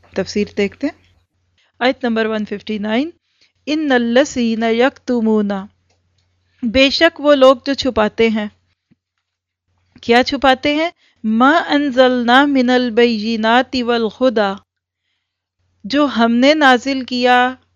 تفسیر دیکھتے ہیں۔ آیت نمبر 159، ان الذین یکتمون، بے شک وہ لوگ جو چھپاتے ہیں، کیا چھپاتے ہیں؟ ما انزلنا من البینات والہدی، جو ہم نے نازل کیا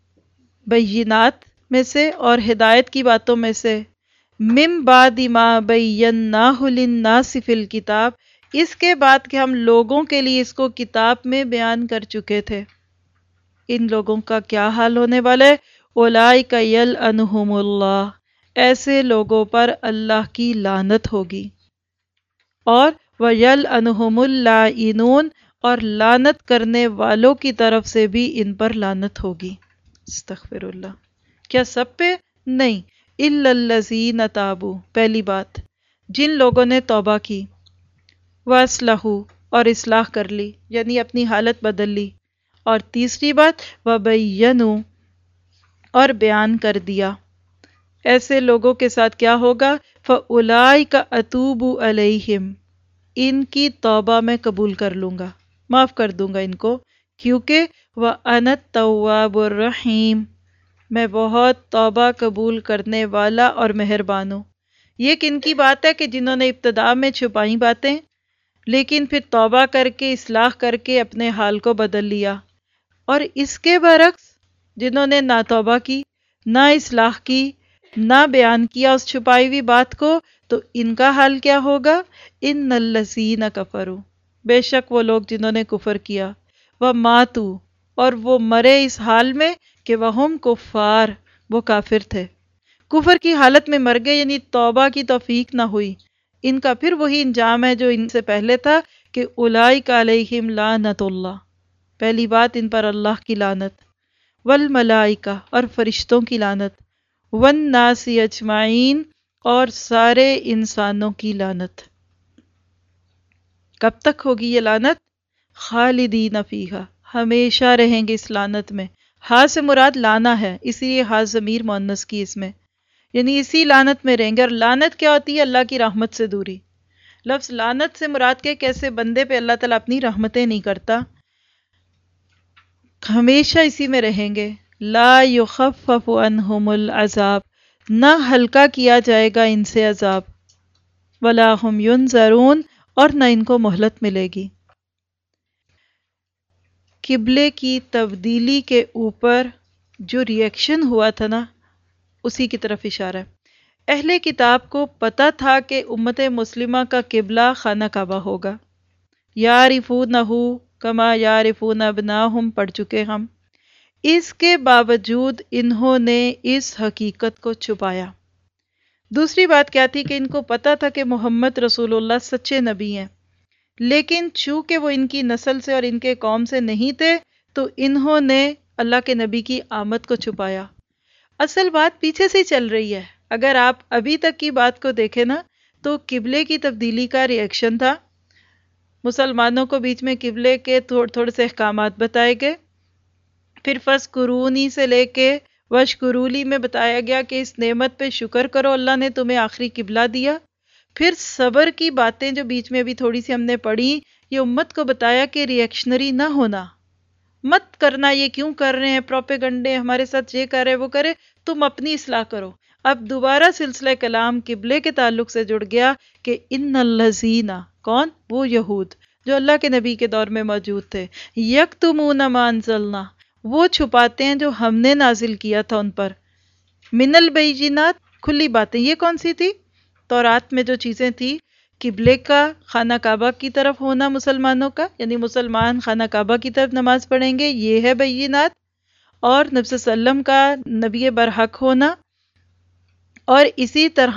بینات میں سے اور ہدایت کی باتوں میں سے، من بعد ما بیناہ للناس فی الکتاب، اس کے بعد کہ ہم لوگوں کے لیے اس کو کتاب میں بیان کر چکے تھے۔ ان لوگوں کا کیا حال ہونے والا ہے؟ اولئک یلعنہم اللہ، ایسے لوگوں پر اللہ کی لعنت ہوگی، اور ویلعنہم اللاعنون، اور لعنت کرنے والوں کی طرف سے بھی ان پر لعنت ہوگی۔ استغفر اللہ۔ کیا سب پہ؟ نہیں، الا الذین تابوا، پہلی بات جن لوگوں نے توبہ کی، واصلحوا، اور اصلاح کر لی یعنی اپنی حالت بدل لی، اور تیسری بات وبینوا، اور بیان کر دیا۔ ایسے لوگوں کے ساتھ کیا ہوگا؟ فاولئک اتوب علیہم، ان کی توبہ میں قبول کر لوں گا، معاف کر دوں گا ان کو، کیونکہ وَأَنَا التَّوَّابُ الرَّحِيمُ، میں بہت توبہ قبول کرنے والا اور مہربان ہوں۔ یہ کن کی بات ہے؟ کہ جنہوں نے ابتدا میں چھپائیں باتیں لیکن پھر توبہ کر کے اصلاح کر کے اپنے حال کو بدل لیا، اور اس کے برعکس جنہوں نے نہ توبہ کی، نہ اصلاح کی، نہ بیان کیا اس چھپائی ہوئی بات کو، تو ان کا حال کیا ہوگا؟ ان الذین کفروا، بے شک وہ لوگ جنہوں نے کفر کیا، وماتوا، اور وہ مرے اس حال میں کہ وہم کفار، وہ کافر تھے، کفر کی حالت میں مر گئے، یعنی توبہ کی توفیق نہ ہوئی۔ ان کا پھر وہی انجام ہے جو ان سے پہلے تھا کہ اولئک علیہم لعنت اللہ، پہلی بات ان پر اللہ کی لعنت، والملائکہ، اور فرشتوں کی لعنت، والناس اجمعین، اور سارے انسانوں کی لعنت۔ کب تک ہوگی یہ لعنت؟ خالدین فیہا، ہمیشہ رہیں گے اس لعنت میں۔ ہاں سے مراد لانا ہے، اسی لیے ہاں ضمیر مؤنث کی اس میں، یعنی اسی لعنت میں رہیں گے۔ اور لعنت کیا ہوتی ہے؟ اللہ کی رحمت سے دوری۔ لفظ لعنت سے مراد کے کیسے بندے پہ اللہ تعالیٰ اپنی رحمتیں نہیں کرتا، ہمیشہ اسی میں رہیں گے۔ لا یخفف عنہم العذاب، نہ ہلکا کیا جائے گا ان سے عذاب، ولا ہم ینظرون، اور نہ ان کو مہلت ملے گی۔ قبلے کی تبدیلی کے اوپر جو ری ایکشن ہوا تھا نا، اسی کی طرف اشارہ ہے۔ اہل کتاب کو پتہ تھا کہ امت مسلمہ کا قبلہ خانہ کعبہ ہوگا، یعرفونہ کما یعرفون ابناہم، پڑھ چکے ہم۔ اس کے باوجود انہوں نے اس حقیقت کو چھپایا۔ دوسری بات کیا تھی؟ کہ ان کو پتہ تھا کہ محمد رسول اللہ سچے نبی ہیں، لیکن چونکہ وہ ان کی نسل سے اور ان کے قوم سے نہیں تھے، تو انہوں نے اللہ کے نبی کی آمد کو چھپایا۔ اصل بات پیچھے سے چل رہی ہے۔ اگر آپ ابھی تک کی بات کو دیکھیں نا، تو قبلے کی تبدیلی کا ری ایکشن تھا، مسلمانوں کو بیچ میں قبلے کے تھوڑے سے احکامات بتائے گئے، پھر فَاذْکُرُونِی سے لے کے وَاشْکُرُوا میں بتایا گیا کہ اس نعمت پہ شکر کرو، اللہ نے تمہیں آخری قبلہ دیا۔ پھر صبر کی باتیں جو بیچ میں ابھی تھوڑی سی ہم نے پڑھی، یہ امت کو بتایا کہ ری ایکشنری نہ ہونا، مت کرنا یہ کیوں کر رہے ہیں پروپیگنڈے، ہمارے ساتھ یہ کر رہے وہ کرے، تم اپنی اصلاح کرو۔ اب دوبارہ سلسلہ کلام قبلے کے تعلق سے جڑ گیا کہ ان الذین، کون؟ وہ یہود جو اللہ کے نبی کے دور میں موجود تھے، یکتمون ما انزلنا، وہ چھپاتے ہیں جو ہم نے نازل کیا تھا ان پر، من البینات، کھلی باتیں۔ یہ کون سی تھی؟ تورات میں جو چیزیں تھی، قبلے کا خانہ کعبہ کی طرف ہونا مسلمانوں کا، یعنی مسلمان خانہ کعبہ کی طرف نماز پڑھیں گے، یہ ہے بینات، اور نبی صلی اللہ علیہ وسلم کا نبی برحق ہونا، اور اسی طرح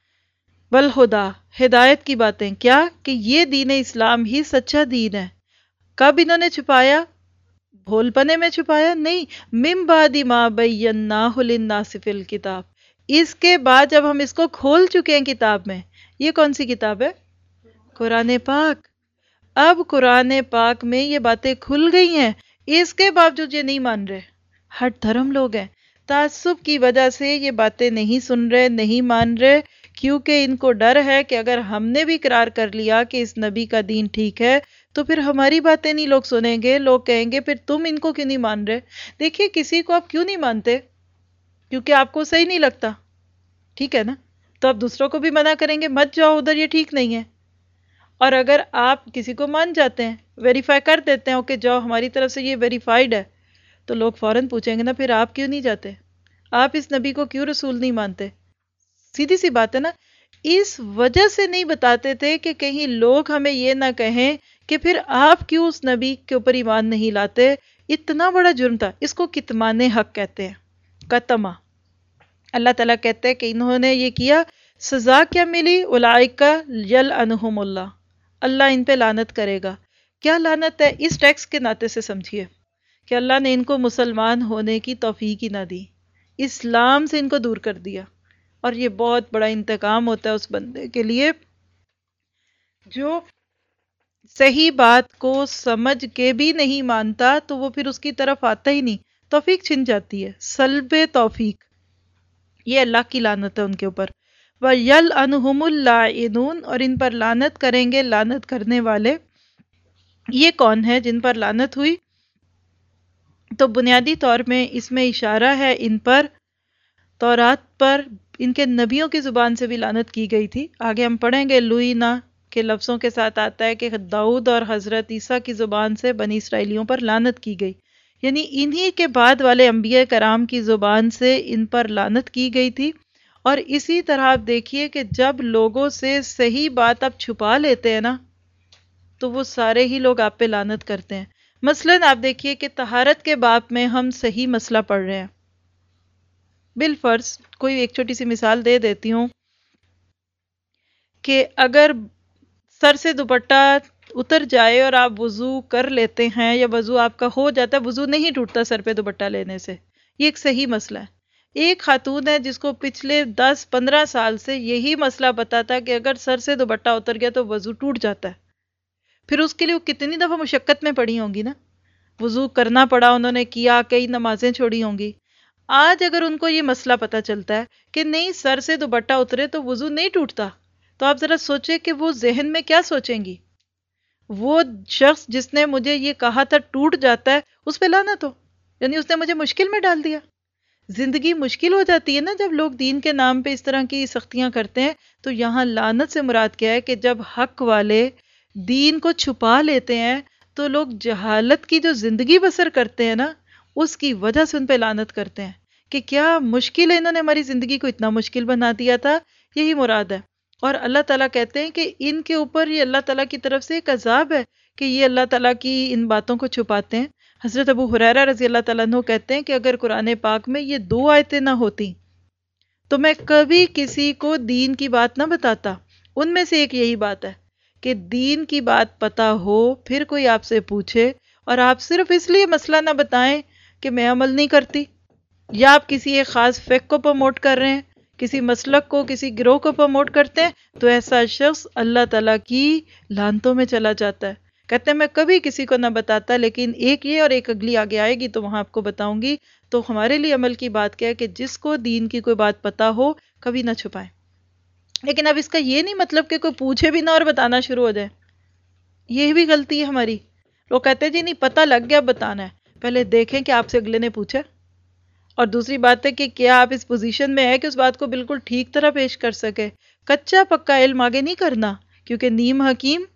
والہدا، ہدایت کی باتیں۔ کیا؟ کہ یہ دین اسلام ہی سچا دین ہے۔ کب انہوں نے چھپایا؟ بھول پنے میں چھپایا؟ نہیں، من بعد ما بیناہ للناس فی الکتاب، اس کے بعد جب ہم اس کو کھول چکے ہیں کتاب میں۔ یہ کون سی کتاب ہے؟ قرآن پاک۔ اب قرآن پاک میں یہ باتیں کھل گئی ہیں، اس کے باوجود یہ نہیں مان رہے، ہٹ دھرم لوگ ہیں، تعصب کی وجہ سے یہ باتیں نہیں سن رہے، نہیں مان رہے، کیونکہ ان کو ڈر ہے کہ اگر ہم نے بھی اقرار کر لیا کہ اس نبی کا دین ٹھیک ہے، تو پھر ہماری باتیں نہیں لوگ سنیں گے، لوگ کہیں گے پھر تم ان کو کیوں نہیں مان رہے؟ دیکھیے کسی کو آپ کیوں نہیں مانتے؟ کیونکہ آپ کو صحیح نہیں لگتا، ٹھیک ہے نا؟ تو آپ دوسروں کو بھی منع کریں گے مت جاؤ ادھر، یہ ٹھیک نہیں ہے۔ اور اگر آپ کسی کو مان جاتے ہیں، ویریفائی کر دیتے ہیں اوکے جاؤ ہماری طرف سے یہ ویریفائیڈ ہے، تو لوگ فوراً پوچھیں گے نا پھر آپ کیوں نہیں جاتے؟ آپ اس نبی کو کیوں رسول نہیں مانتے؟ سیدھی سی بات ہے نا۔ اس وجہ سے نہیں بتاتے تھے کہ کہیں لوگ ہمیں یہ نہ کہیں کہ پھر آپ کیوں اس نبی کے اوپر ایمان نہیں لاتے۔ اتنا بڑا جرم تھا، اس کو کتمان حق کہتے ہیں، قتمہ۔ اللہ تعالیٰ کہتے ہیں کہ انہوں نے یہ کیا، سزا کیا ملی؟ اولئک یلعنہم اللہ، اللہ ان پہ لعنت کرے گا۔ کیا لعنت ہے؟ اس ٹیکس کے ناطے سے سمجھیے کہ اللہ نے ان کو مسلمان ہونے کی توفیق ہی نہ دی، اسلام سے ان کو دور کر دیا۔ اور یہ بہت بڑا انتقام ہوتا ہے اس بندے کے لیے جو صحیح بات کو سمجھ کے بھی نہیں مانتا، تو وہ پھر اس کی طرف آتا ہی نہیں، توفیق چھن جاتی ہے، سلب توفیق۔ یہ اللہ کی لعنت ہے ان کے اوپر۔ وَيَلْعَنُهُمُ اللَّاعِنُونَ، اور ان پر لعنت کریں گے لعنت کرنے والے۔ یہ کون ہے جن پر لعنت ہوئی؟ تو بنیادی طور میں اس میں اشارہ ہے ان پر، تورات پر ان کے نبیوں کی زبان سے بھی لعنت کی گئی تھی۔ آگے ہم پڑھیں گے لوئینا کے لفظوں کے ساتھ آتا ہے کہ داؤد اور حضرت عیسیٰ کی زبان سے بنی اسرائیلیوں پر لعنت کی گئی، یعنی انہی کے بعد والے انبیاء کرام کی زبان سے ان پر لعنت کی گئی تھی۔ اور اسی طرح آپ دیکھیے کہ جب لوگوں سے صحیح بات آپ چھپا لیتے ہیں نا، تو وہ سارے ہی لوگ آپ پہ لعنت کرتے ہیں۔ مثلاً آپ دیکھیے کہ طہارت کے باب میں ہم صحیح مسئلہ پڑھ رہے ہیں، بالفرض کوئی ایک چھوٹی سی مثال دے دیتی ہوں کہ اگر سر سے دوپٹہ اتر جائے اور آپ وضو کر لیتے ہیں یا وضو آپ کا ہو جاتا ہے، وضو نہیں ٹوٹتا سر پہ دوپٹہ لینے سے، یہ ایک صحیح مسئلہ ہے۔ ایک خاتون ہے جس کو پچھلے 10-15 سال سے یہی مسئلہ پتا تھا کہ اگر سر سے دوپٹہ اتر گیا تو وضو ٹوٹ جاتا ہے۔ پھر اس کے لیے وہ کتنی دفعہ مشقت میں پڑی ہوں گی نا، وضو کرنا پڑا، انہوں نے کیا، کئی نمازیں چھوڑی ہوں گی۔ آج اگر ان کو یہ مسئلہ پتا چلتا ہے کہ نہیں سر سے دوپٹہ اترے تو وضو نہیں ٹوٹتا، تو آپ ذرا سوچیں کہ وہ ذہن میں کیا سوچیں گی؟ وہ شخص جس نے مجھے یہ کہا تھا ٹوٹ جاتا ہے، اس پہ لعنت ہو، یعنی اس نے مجھے مشکل میں ڈال دیا۔ زندگی مشکل ہو جاتی ہے نا جب لوگ دین کے نام پہ اس طرح کی سختیاں کرتے ہیں۔ تو یہاں لعنت سے مراد کیا ہے کہ جب حق والے دین کو چھپا لیتے ہیں تو لوگ جہالت کی جو زندگی بسر کرتے ہیں نا، اس کی وجہ سے ان پہ لعنت کرتے ہیں کہ کیا مشکل ہے، انہوں نے ہماری زندگی کو اتنا مشکل بنا دیا تھا، یہی مراد ہے۔ اور اللہ تعالیٰ کہتے ہیں کہ ان کے اوپر یہ اللہ تعالیٰ کی طرف سے ایک عذاب ہے کہ یہ اللہ تعالیٰ کی ان باتوں کو چھپاتے ہیں۔ حضرت ابو ہریرہ رضی اللہ تعالیٰ عنہ کہتے ہیں کہ اگر قرآن پاک میں یہ 2 آیتیں نہ ہوتی تو میں کبھی کسی کو دین کی بات نہ بتاتا۔ ان میں سے ایک یہی بات ہے کہ دین کی بات پتا ہو، پھر کوئی آپ سے پوچھے اور آپ صرف اس لیے مسئلہ نہ بتائیں کہ میں عمل نہیں کرتی، یا آپ کسی ایک خاص فیک کو پروموٹ کر رہے ہیں، کسی مسلک کو، کسی گروہ کو پروموٹ کرتے ہیں، تو ایسا شخص اللہ تعالیٰ کی لعنتوں میں چلا جاتا ہے۔ کہتے ہیں میں کبھی کسی کو نہ بتاتا، لیکن ایک یہ اور ایک اگلی آگے آئے گی تو وہاں آپ کو بتاؤں گی۔ تو ہمارے لیے عمل کی بات کیا ہے کہ جس کو دین کی کوئی بات پتا ہو کبھی نہ چھپائیں۔ لیکن اب اس کا یہ نہیں مطلب کہ کوئی پوچھے بھی نہ اور بتانا شروع ہو جائے، یہ بھی غلطی ہے ہماری۔ لوگ کہتے ہیں جی نہیں پتہ لگ گیا بتانا ہے، پہلے دیکھیں کہ آپ سے اگلے نے پوچھا، اور دوسری بات ہے کہ کیا آپ اس پوزیشن میں ہے کہ اس بات کو بالکل ٹھیک طرح پیش کر سکے۔ کچا پکا علم آگے نہیں کرنا، کیونکہ نیم حکیم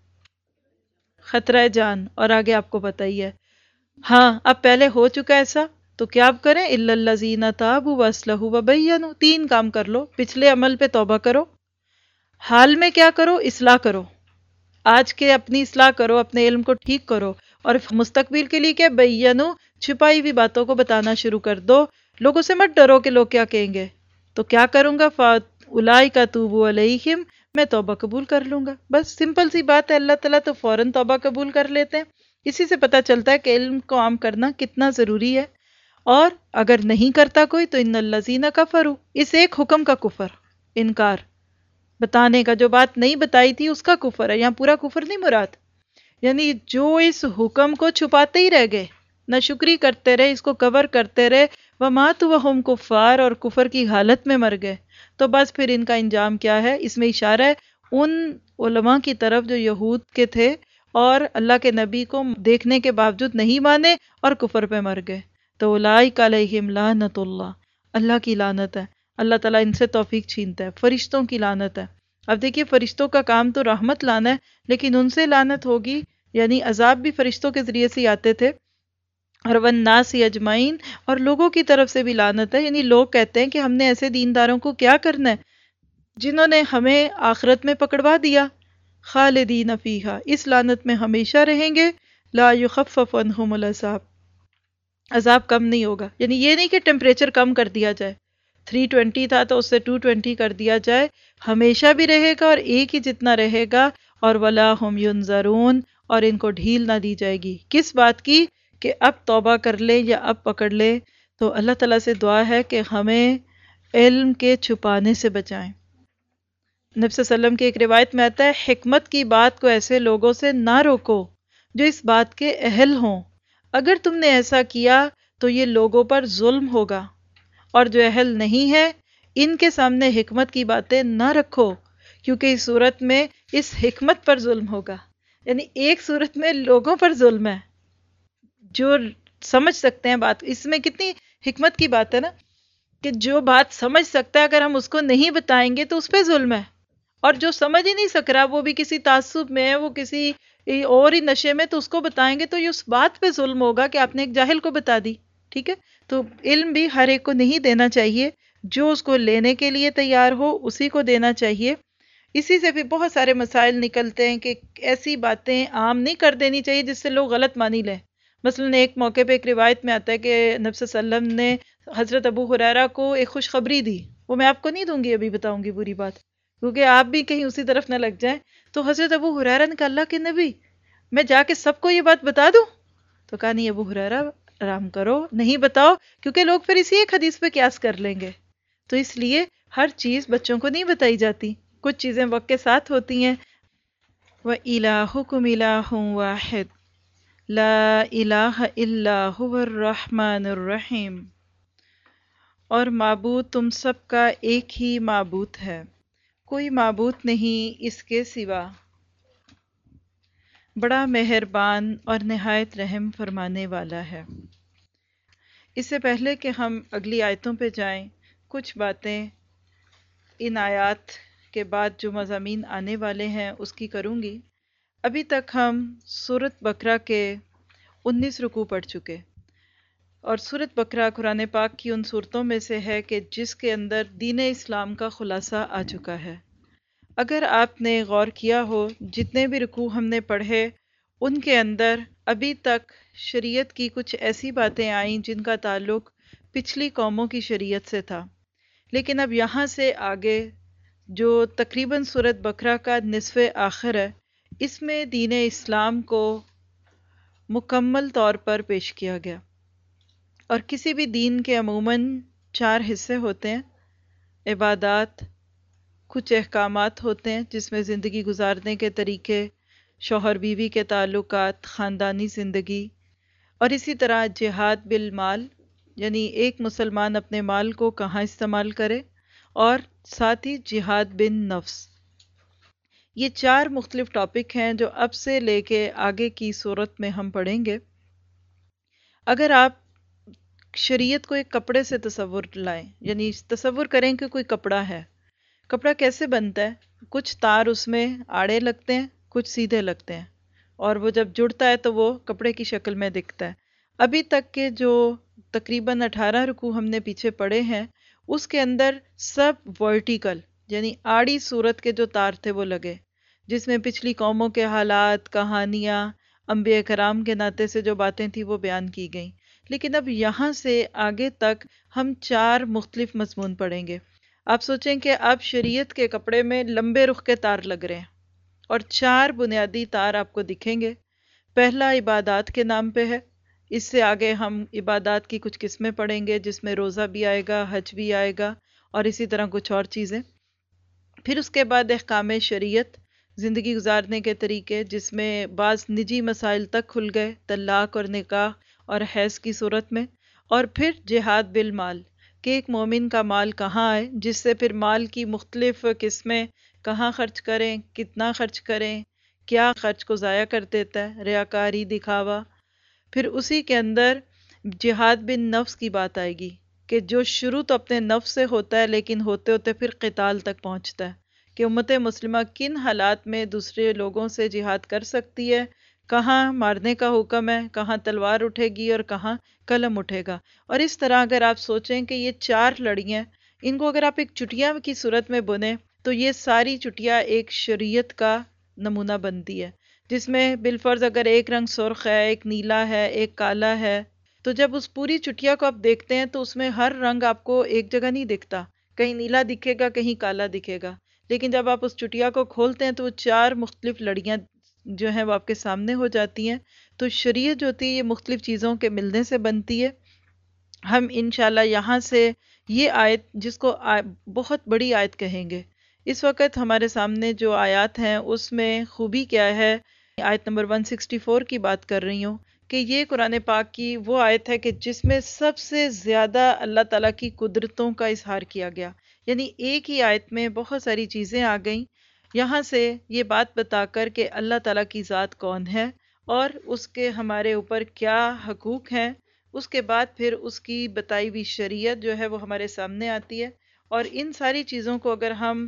خطرہ جان، اور آگے آپ کو پتہ ہی ہے۔ ہاں اب پہلے ہو چکا ایسا تو کیا آپ کریں؟ الا الذین تابوا واصلحوا وبینوا، 3 کام کر لو۔ پچھلے عمل پہ توبہ کرو، حال میں کیا کرو؟ اصلاح کرو، آج کے اپنی اصلاح کرو، اپنے علم کو ٹھیک کرو، اور مستقبل کے لیے کیا؟ بینوا، چھپائی ہوئی باتوں کو بتانا شروع کر دو۔ لوگوں سے مت ڈرو کہ لوگ کیا کہیں گے، تو کیا کروں گا؟ اولئک اتوب علیہم، میں توبہ قبول کر لوں گا۔ بس سمپل سی بات ہے، اللہ تعالیٰ تو فوراً توبہ قبول کر لیتے ہیں۔ اسی سے پتہ چلتا ہے کہ علم کو عام کرنا کتنا ضروری ہے۔ اور اگر نہیں کرتا کوئی تو ان الذین کفروا، اس ایک حکم کا کفر، انکار، بتانے کا، جو بات نہیں بتائی تھی اس کا کفر ہے۔ یہاں پورا کفر نہیں مراد، یعنی جو اس حکم کو چھپاتے ہی رہ گئے، نہ شکری کرتے رہے، اس کو کور کرتے رہے، وَمَاتُوا وَهُمْ کُفَّارٌ، اور کفر کی حالت میں مر گئے، تو بس پھر ان کا انجام کیا ہے؟ اس میں اشارہ ہے ان علماء کی طرف جو یہود کے تھے اور اللہ کے نبی کو دیکھنے کے باوجود نہیں مانے اور کفر پہ مر گئے، تو اولئک علیہم لعنت اللہ، اللہ کی لعنت ہے، اللہ تعالیٰ ان سے توفیق چھینتا ہے، فرشتوں کی لعنت ہے۔ اب دیکھیے فرشتوں کا کام تو رحمت لانا ہے، لیکن ان سے لعنت ہوگی، یعنی عذاب بھی فرشتوں کے ذریعے سے ہی آتے تھے، اور والناس اجمعین، اور لوگوں کی طرف سے بھی لعنت ہے، یعنی لوگ کہتے ہیں کہ ہم نے ایسے دینداروں کو کیا کرنا ہے جنہوں نے ہمیں آخرت میں پکڑوا دیا، خالدین فیہا، اس لعنت میں ہمیشہ رہیں گے، لا یخفف عنہم العذاب، عذاب کم نہیں ہوگا، یعنی یہ نہیں کہ ٹیمپریچر کم کر دیا جائے، 320 تھا تو اس سے 220 کر دیا جائے، ہمیشہ بھی رہے گا اور ایک ہی جتنا رہے گا، اور ولا ہم ینظرون، اور ان کو ڈھیل نہ دی جائے گی، کس بات کی کہ اب توبہ کر لے یا اب پکڑ لے۔ تو اللہ تعالیٰ سے دعا ہے کہ ہمیں علم کے چھپانے سے بچائیں۔ نبی صلی اللہ علیہ وسلم کی ایک روایت میں آتا ہے، حکمت کی بات کو ایسے لوگوں سے نہ روکو جو اس بات کے اہل ہوں، اگر تم نے ایسا کیا تو یہ لوگوں پر ظلم ہوگا، اور جو اہل نہیں ہے ان کے سامنے حکمت کی باتیں نہ رکھو، کیونکہ اس صورت میں اس حکمت پر ظلم ہوگا، یعنی ایک صورت میں لوگوں پر ظلم ہے جو سمجھ سکتے ہیں بات، اس میں کتنی حکمت کی بات ہے نا، کہ جو بات سمجھ سکتا ہے اگر ہم اس کو نہیں بتائیں گے تو اس پہ ظلم ہے، اور جو سمجھ ہی نہیں سک رہا وہ بھی کسی تعصب میں ہے، وہ کسی اور ہی نشے میں، تو اس کو بتائیں گے تو یہ اس بات پہ ظلم ہوگا کہ آپ نے ایک جاہل کو بتا دی، ٹھیک ہے؟ تو علم بھی ہر ایک کو نہیں دینا چاہیے، جو اس کو لینے کے لیے تیار ہو اسی کو دینا چاہیے۔ اسی سے بھی بہت سارے مسائل نکلتے ہیں کہ ایسی باتیں عام نہیں کر دینی چاہیے جس سے لوگ غلط مانی لیں۔ مثلاً ایک موقع پہ ایک روایت میں آتا ہے کہ نبی صلی اللہ علیہ وسلم نے حضرت ابو ہریرہ کو ایک خوشخبری دی، وہ میں آپ کو نہیں دوں گی، ابھی بتاؤں گی پوری بات، کیونکہ آپ بھی کہیں اسی طرف نہ لگ جائیں۔ تو حضرت ابو ہریرہ نے کہا، اللہ کے نبی، میں جا کے سب کو یہ بات بتا دوں؟ تو کہا نہیں ابو ہریرہ، آرام کرو، نہیں بتاؤ، کیونکہ لوگ پھر اسی ایک حدیث پہ قیاس کر لیں گے، تو اس لیے ہر چیز بچوں کو نہیں بتائی جاتی، کچھ چیزیں وقت کے ساتھ ہوتی ہیں۔ وَإِلَٰهُكُمْ إِلَٰهٌ وَاحِدٌ لا الہ الا هو الرحمن الرحیم، اور معبود تم سب کا ایک ہی معبود ہے، کوئی معبود نہیں اس کے سوا، بڑا مہربان اور نہایت رحم فرمانے والا ہے۔ اس سے پہلے کہ ہم اگلی آیتوں پہ جائیں، کچھ باتیں ان آیات کے بعد جو مضامین آنے والے ہیں اس کی کروں گی۔ ابھی تک ہم سورۃ بقرہ کے 19 رکوع پڑھ چکے، اور سورۃ بقرہ قرآن پاک کی ان صورتوں میں سے ہے کہ جس کے اندر دین اسلام کا خلاصہ آ چکا ہے۔ اگر آپ نے غور کیا ہو، جتنے بھی رکوع ہم نے پڑھے ان کے اندر ابھی تک شریعت کی کچھ ایسی باتیں آئیں جن کا تعلق پچھلی قوموں کی شریعت سے تھا، لیکن اب یہاں سے آگے جو تقریباً سورۃ بقرہ کا نصف آخر ہے، اس میں دین اسلام کو مکمل طور پر پیش کیا گیا۔ اور کسی بھی دین کے عموماً 4 حصے ہوتے ہیں، عبادات، کچھ احکامات ہوتے ہیں جس میں زندگی گزارنے کے طریقے، شوہر بیوی کے تعلقات، خاندانی زندگی، اور اسی طرح جہاد بالمال، یعنی ایک مسلمان اپنے مال کو کہاں استعمال کرے، اور ساتھ ہی جہاد بن نفس۔ یہ 4 مختلف ٹاپک ہیں جو اب سے لے کے آگے کی صورت میں ہم پڑھیں گے۔ اگر آپ شریعت کو ایک کپڑے سے تصور لائیں، یعنی تصور کریں کہ کوئی کپڑا ہے، کپڑا کیسے بنتا ہے؟ کچھ تار اس میں آڑے لگتے ہیں، کچھ سیدھے لگتے ہیں، اور وہ جب جڑتا ہے تو وہ کپڑے کی شکل میں دکھتا ہے۔ ابھی تک کے جو تقریباً 18 رکوع ہم نے پیچھے پڑھے ہیں، اس کے اندر سب ورٹیکل، یعنی آڑی صورت کے جو تار تھے وہ لگے، جس میں پچھلی قوموں کے حالات، کہانیاں، انبیاء کرام کے ناطے سے جو باتیں تھیں وہ بیان کی گئیں۔ لیکن اب یہاں سے آگے تک ہم 4 مختلف مضمون پڑھیں گے۔ آپ سوچیں کہ اب شریعت کے کپڑے میں لمبے رخ کے تار لگ رہے ہیں، اور 4 بنیادی تار آپ کو دکھیں گے۔ پہلا عبادات کے نام پہ ہے، اس سے آگے ہم عبادات کی کچھ قسمیں پڑھیں گے جس میں روزہ بھی آئے گا، حج بھی آئے گا، اور اسی طرح کچھ اور چیزیں۔ پھر اس کے بعد احکام شریعت، زندگی گزارنے کے طریقے، جس میں بعض نجی مسائل تک کھل گئے، طلاق اور نکاح اور حیض کی صورت میں۔ اور پھر جہاد بالمال، کہ ایک مومن کا مال کہاں آئے، جس سے پھر مال کی مختلف قسمیں، کہاں خرچ کریں، کتنا خرچ کریں، کیا خرچ کو ضائع کر دیتا ہے، ریاکاری، دکھاوا۔ پھر اسی کے اندر جہاد بن نفس کی بات آئے گی کہ جو شروع تو اپنے نفس سے ہوتا ہے لیکن ہوتے ہوتے پھر قتال تک پہنچتا ہے، کہ امت مسلمہ کن حالات میں دوسرے لوگوں سے جہاد کر سکتی ہے، کہاں مارنے کا حکم ہے، کہاں تلوار اٹھے گی اور کہاں قلم اٹھے گا۔ اور اس طرح اگر آپ سوچیں کہ یہ 4 لڑیاں، ان کو اگر آپ ایک چٹیا کی صورت میں بنیں تو یہ ساری چٹیا ایک شریعت کا نمونہ بنتی ہے، جس میں بالفرض اگر ایک رنگ سرخ ہے، ایک نیلا ہے، ایک کالا ہے، تو جب اس پوری چٹیا کو آپ دیکھتے ہیں تو اس میں ہر رنگ آپ کو ایک جگہ نہیں دکھتا، کہیں نیلا دکھے گا، کہیں کالا دکھے گا، لیکن جب آپ اس چٹیا کو کھولتے ہیں تو وہ 4 مختلف لڑیاں جو ہیں وہ آپ کے سامنے ہو جاتی ہیں۔ تو شریعت جو ہوتی ہے یہ مختلف چیزوں کے ملنے سے بنتی ہے۔ ہم انشاءاللہ یہاں سے یہ آیت، جس کو بہت بڑی آیت کہیں گے، اس وقت ہمارے سامنے جو آیات ہیں اس میں خوبی کیا ہے، آیت نمبر 164 کی بات کر رہی ہوں، کہ یہ قرآن پاک کی وہ آیت ہے کہ جس میں سب سے زیادہ اللہ تعالیٰ کی قدرتوں کا اظہار کیا گیا، یعنی ایک ہی آیت میں بہت ساری چیزیں آ گئیں، یہاں سے یہ بات بتا کر کہ اللہ تعالیٰ کی ذات کون ہے اور اس کے ہمارے اوپر کیا حقوق ہیں، اس کے بعد پھر اس کی بتائی ہوئی شریعت جو ہے وہ ہمارے سامنے آتی ہے۔ اور ان ساری چیزوں کو اگر ہم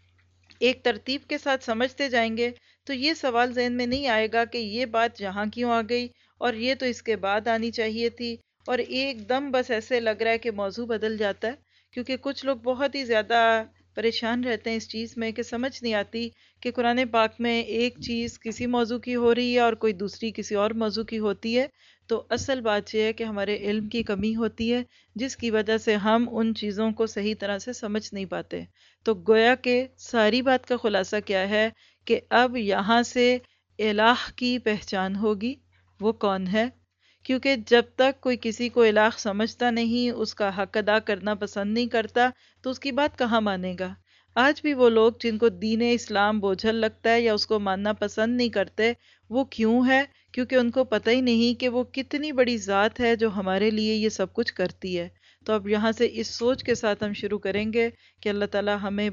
ایک ترتیب کے ساتھ سمجھتے جائیں گے تو یہ سوال ذہن میں نہیں آئے گا کہ یہ بات یہاں کیوں آ گئی اور یہ تو اس کے بعد آنی چاہیے تھی، اور ایک دم بس ایسے لگ رہا ہے کہ موضوع بدل جاتا ہے، کیونکہ کچھ لوگ بہت ہی زیادہ پریشان رہتے ہیں اس چیز میں کہ سمجھ نہیں آتی کہ قرآن پاک میں ایک چیز کسی موضوع کی ہو رہی ہے اور کوئی دوسری کسی اور موضوع کی ہوتی ہے۔ تو اصل بات یہ ہے کہ ہمارے علم کی کمی ہوتی ہے، جس کی وجہ سے ہم ان چیزوں کو صحیح طرح سے سمجھ نہیں پاتے۔ تو گویا کہ ساری بات کا خلاصہ کیا ہے کہ اب یہاں سے الہ کی پہچان ہوگی، وہ کون ہے، کیونکہ جب تک کوئی کسی کو الہ سمجھتا نہیں، اس کا حق ادا کرنا پسند نہیں کرتا، تو اس کی بات کہاں مانے گا۔ آج بھی وہ لوگ جن کو دین اسلام بوجھل لگتا ہے یا اس کو ماننا پسند نہیں کرتے، وہ کیوں ہے؟ کیونکہ ان کو پتہ ہی نہیں کہ وہ کتنی بڑی ذات ہے جو ہمارے لیے یہ سب کچھ کرتی ہے۔ تو اب یہاں سے اس سوچ کے ساتھ ہم شروع کریں گے کہ اللہ تعالی ہمیں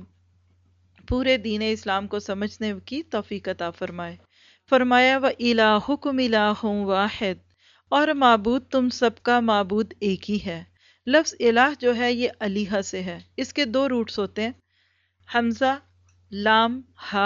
پورے دین اسلام کو سمجھنے کی توفیق عطا فرمائے۔ فرمایا وَإِلَٰهُكُمْ إِلَٰهٌ وَاحِدٌ، اور معبود تم سب کا معبود ایک ہی ہے۔ لفظ الہ جو ہے یہ الہ سے ہے، اس کے 2 روٹس ہوتے ہیں، حمزہ لام ہا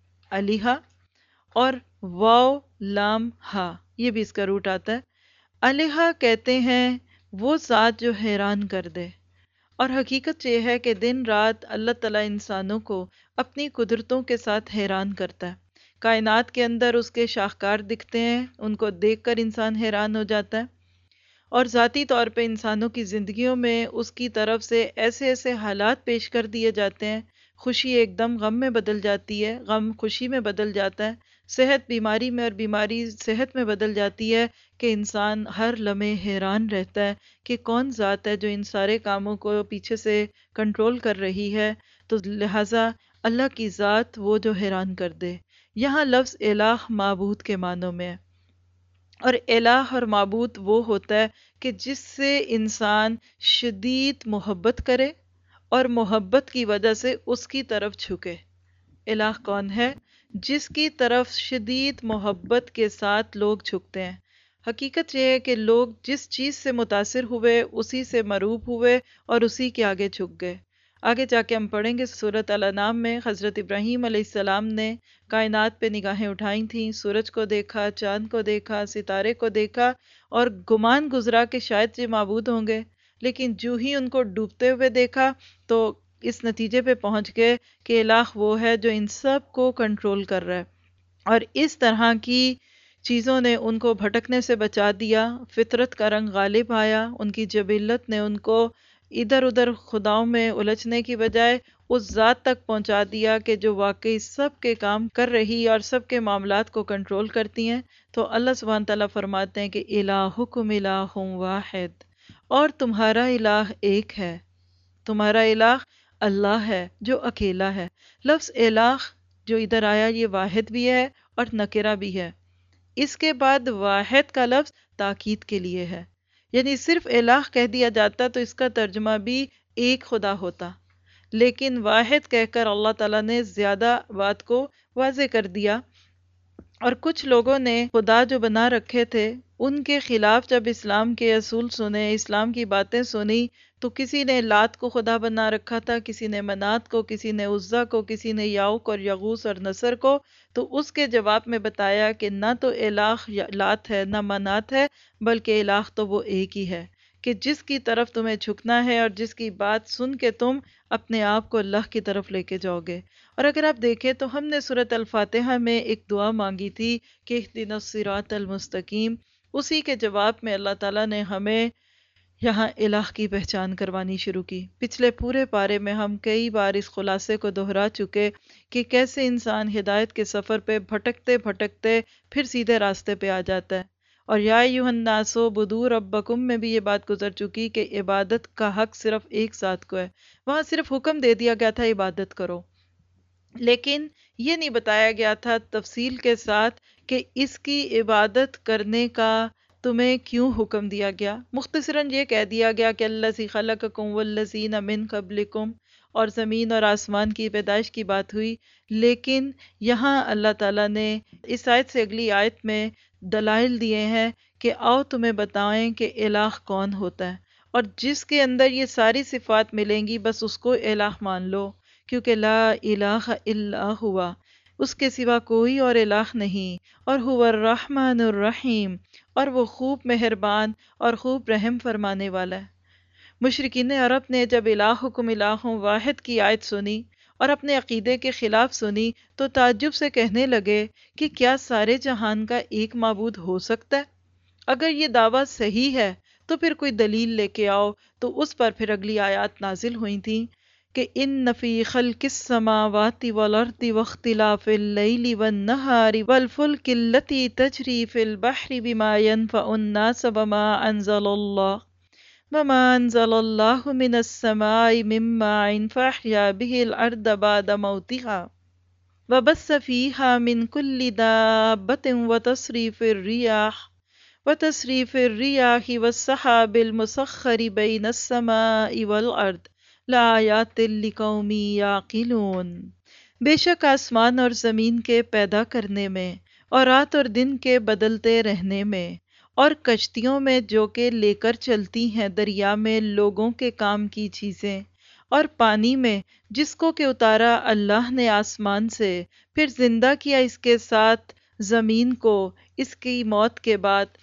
الہ، اور واو لام ہا، یہ بھی اس کا روٹ آتا ہے۔ الہ کہتے ہیں وہ ذات جو حیران کر دے، اور حقیقت یہ ہے کہ دن رات اللہ تعالیٰ انسانوں کو اپنی قدرتوں کے ساتھ حیران کرتا ہے۔ کائنات کے اندر اس کے شاہکار دکھتے ہیں، ان کو دیکھ کر انسان حیران ہو جاتا ہے، اور ذاتی طور پہ انسانوں کی زندگیوں میں اس کی طرف سے ایسے ایسے حالات پیش کر دیے جاتے ہیں، خوشی ایک دم غم میں بدل جاتی ہے، غم خوشی میں بدل جاتا ہے، صحت بیماری میں اور بیماری صحت میں بدل جاتی ہے، کہ انسان ہر لمحے حیران رہتا ہے کہ کون ذات ہے جو ان سارے کاموں کو پیچھے سے کنٹرول کر رہی ہے۔ تو لہٰذا اللہ کی ذات وہ جو حیران کر دے۔ یہاں لفظ الہ معبود کے معنوں میں ہے، اور الہ اور معبود وہ ہوتا ہے کہ جس سے انسان شدید محبت کرے اور محبت کی وجہ سے اس کی طرف جھکے۔ الہ کون ہے؟ جس کی طرف شدید محبت کے ساتھ لوگ جھکتے ہیں۔ حقیقت یہ ہے کہ لوگ جس چیز سے متاثر ہوئے اسی سے مروب ہوئے اور اسی کے آگے جھک گئے۔ آگے جا کے ہم پڑھیں گے سورۃ الانعام میں حضرت ابراہیم علیہ السلام نے کائنات پہ نگاہیں اٹھائی تھیں، سورج کو دیکھا، چاند کو دیکھا، ستارے کو دیکھا، اور گمان گزرا کہ شاید یہ معبود ہوں گے، لیکن جو ہی ان کو ڈوبتے ہوئے دیکھا تو اس نتیجے پہ پہنچ گئے کہ الہ وہ ہے جو ان سب کو کنٹرول کر رہا ہے۔ اور اس طرح کی چیزوں نے ان کو بھٹکنے سے بچا دیا، فطرت کا رنگ غالب آیا، ان کی جبلت نے ان کو ادھر ادھر خداؤں میں الجھنے کی بجائے اس ذات تک پہنچا دیا کہ جو واقعی سب کے کام کر رہی اور سب کے معاملات کو کنٹرول کرتی ہیں۔ تو اللہ سبحانہ تعالیٰ فرماتے ہیں کہ الہکم الہ واحد، اور تمہارا الہ ایک ہے، تمہارا الہ اللہ ہے جو اکیلا ہے۔ لفظ الہ جو ادھر آیا یہ واحد بھی ہے اور نکرہ بھی ہے، اس کے بعد واحد کا لفظ تاکید کے لیے ہے، یعنی صرف الہ کہہ دیا جاتا تو اس کا ترجمہ بھی ایک خدا ہوتا، لیکن واحد کہہ کر اللہ تعالیٰ نے زیادہ بات کو واضح کر دیا اور کچھ لوگوں نے خدا جو بنا رکھے تھے ان کے خلاف جب اسلام کے اصول سنے، اسلام کی باتیں سنی، تو کسی نے لات کو خدا بنا رکھا تھا، کسی نے منات کو، کسی نے عزا کو، کسی نے یعوق اور یغوث اور نصر کو. تو اس کے جواب میں بتایا کہ نہ تو الہ لات ہے نہ منات ہے، بلکہ الہ تو وہ ایک ہی ہے کہ جس کی طرف تمہیں جھکنا ہے اور جس کی بات سن کے تم اپنے آپ کو اللہ کی طرف لے کے جاؤ گے. اور اگر آپ دیکھیں تو ہم نے سورۃ الفاتحہ میں ایک دعا مانگی تھی کہ اہدنا الصراط المستقیم، اسی کے جواب میں اللہ تعالیٰ نے ہمیں یہاں الہ کی پہچان کروانی شروع کی. پچھلے پورے پارے میں ہم کئی بار اس خلاصے کو دہرا چکے کہ کیسے انسان ہدایت کے سفر پہ بھٹکتے بھٹکتے پھر سیدھے راستے پہ آ جاتا ہے. اور یا ایھا الناس اعبدوا ربکم میں بھی یہ بات گزر چکی کہ عبادت کا حق صرف ایک ذات کو ہے. وہاں صرف حکم دے دیا گیا تھا عبادت کرو، لیکن یہ نہیں بتایا گیا تھا تفصیل کے ساتھ کہ اس کی عبادت کرنے کا تمہیں کیوں حکم دیا گیا. مختصراً یہ کہہ دیا گیا کہ الذی خلقکم والذین من قبلکم، اور زمین اور آسمان کی پیدائش کی بات ہوئی. لیکن یہاں اللہ تعالیٰ نے اس آیت سے اگلی آیت میں دلائل دیے ہیں کہ آؤ تمہیں بتائیں کہ الہ کون ہوتا ہے، اور جس کے اندر یہ ساری صفات ملیں گی بس اس کو الہ مان لو، کیونکہ لا الہ الا ہوا، اس کے سوا کوئی اور الہ نہیں. اور هو الرحمن الرحیم، اور وہ خوب مہربان اور خوب رحم فرمانے والا ہے. مشرکین عرب نے جب الہکم الہ واحد کی آیت سنی اور اپنے عقیدے کے خلاف سنی تو تعجب سے کہنے لگے کہ کیا سارے جہان کا ایک معبود ہو سکتا ہے؟ اگر یہ دعویٰ صحیح ہے تو پھر کوئی دلیل لے کے آؤ. تو اس پر پھر اگلی آیات نازل ہوئی تھیں کہ ان فی خلق السماوات والارض واختلاف اللیل والنہار والفلک التی تجری فی البحر بما ینفع الناس وما انزل اللہ من السماء من ماء فاحیا به الارض بعد موتها وبث فیہا من کل دابۃ وتصریف الریاح والسحاب المسخر بین السماء والارض لآیات لقوم یعقلون. بے شک آسمان اور زمین کے پیدا کرنے میں، اور رات اور دن کے بدلتے رہنے میں، اور کشتیوں میں جو کہ لے کر چلتی ہیں دریا میں لوگوں کے کام کی چیزیں، اور پانی میں جس کو کہ اتارا اللہ نے آسمان سے، پھر زندہ کیا اس کے ساتھ زمین کو اس کی موت کے بعد،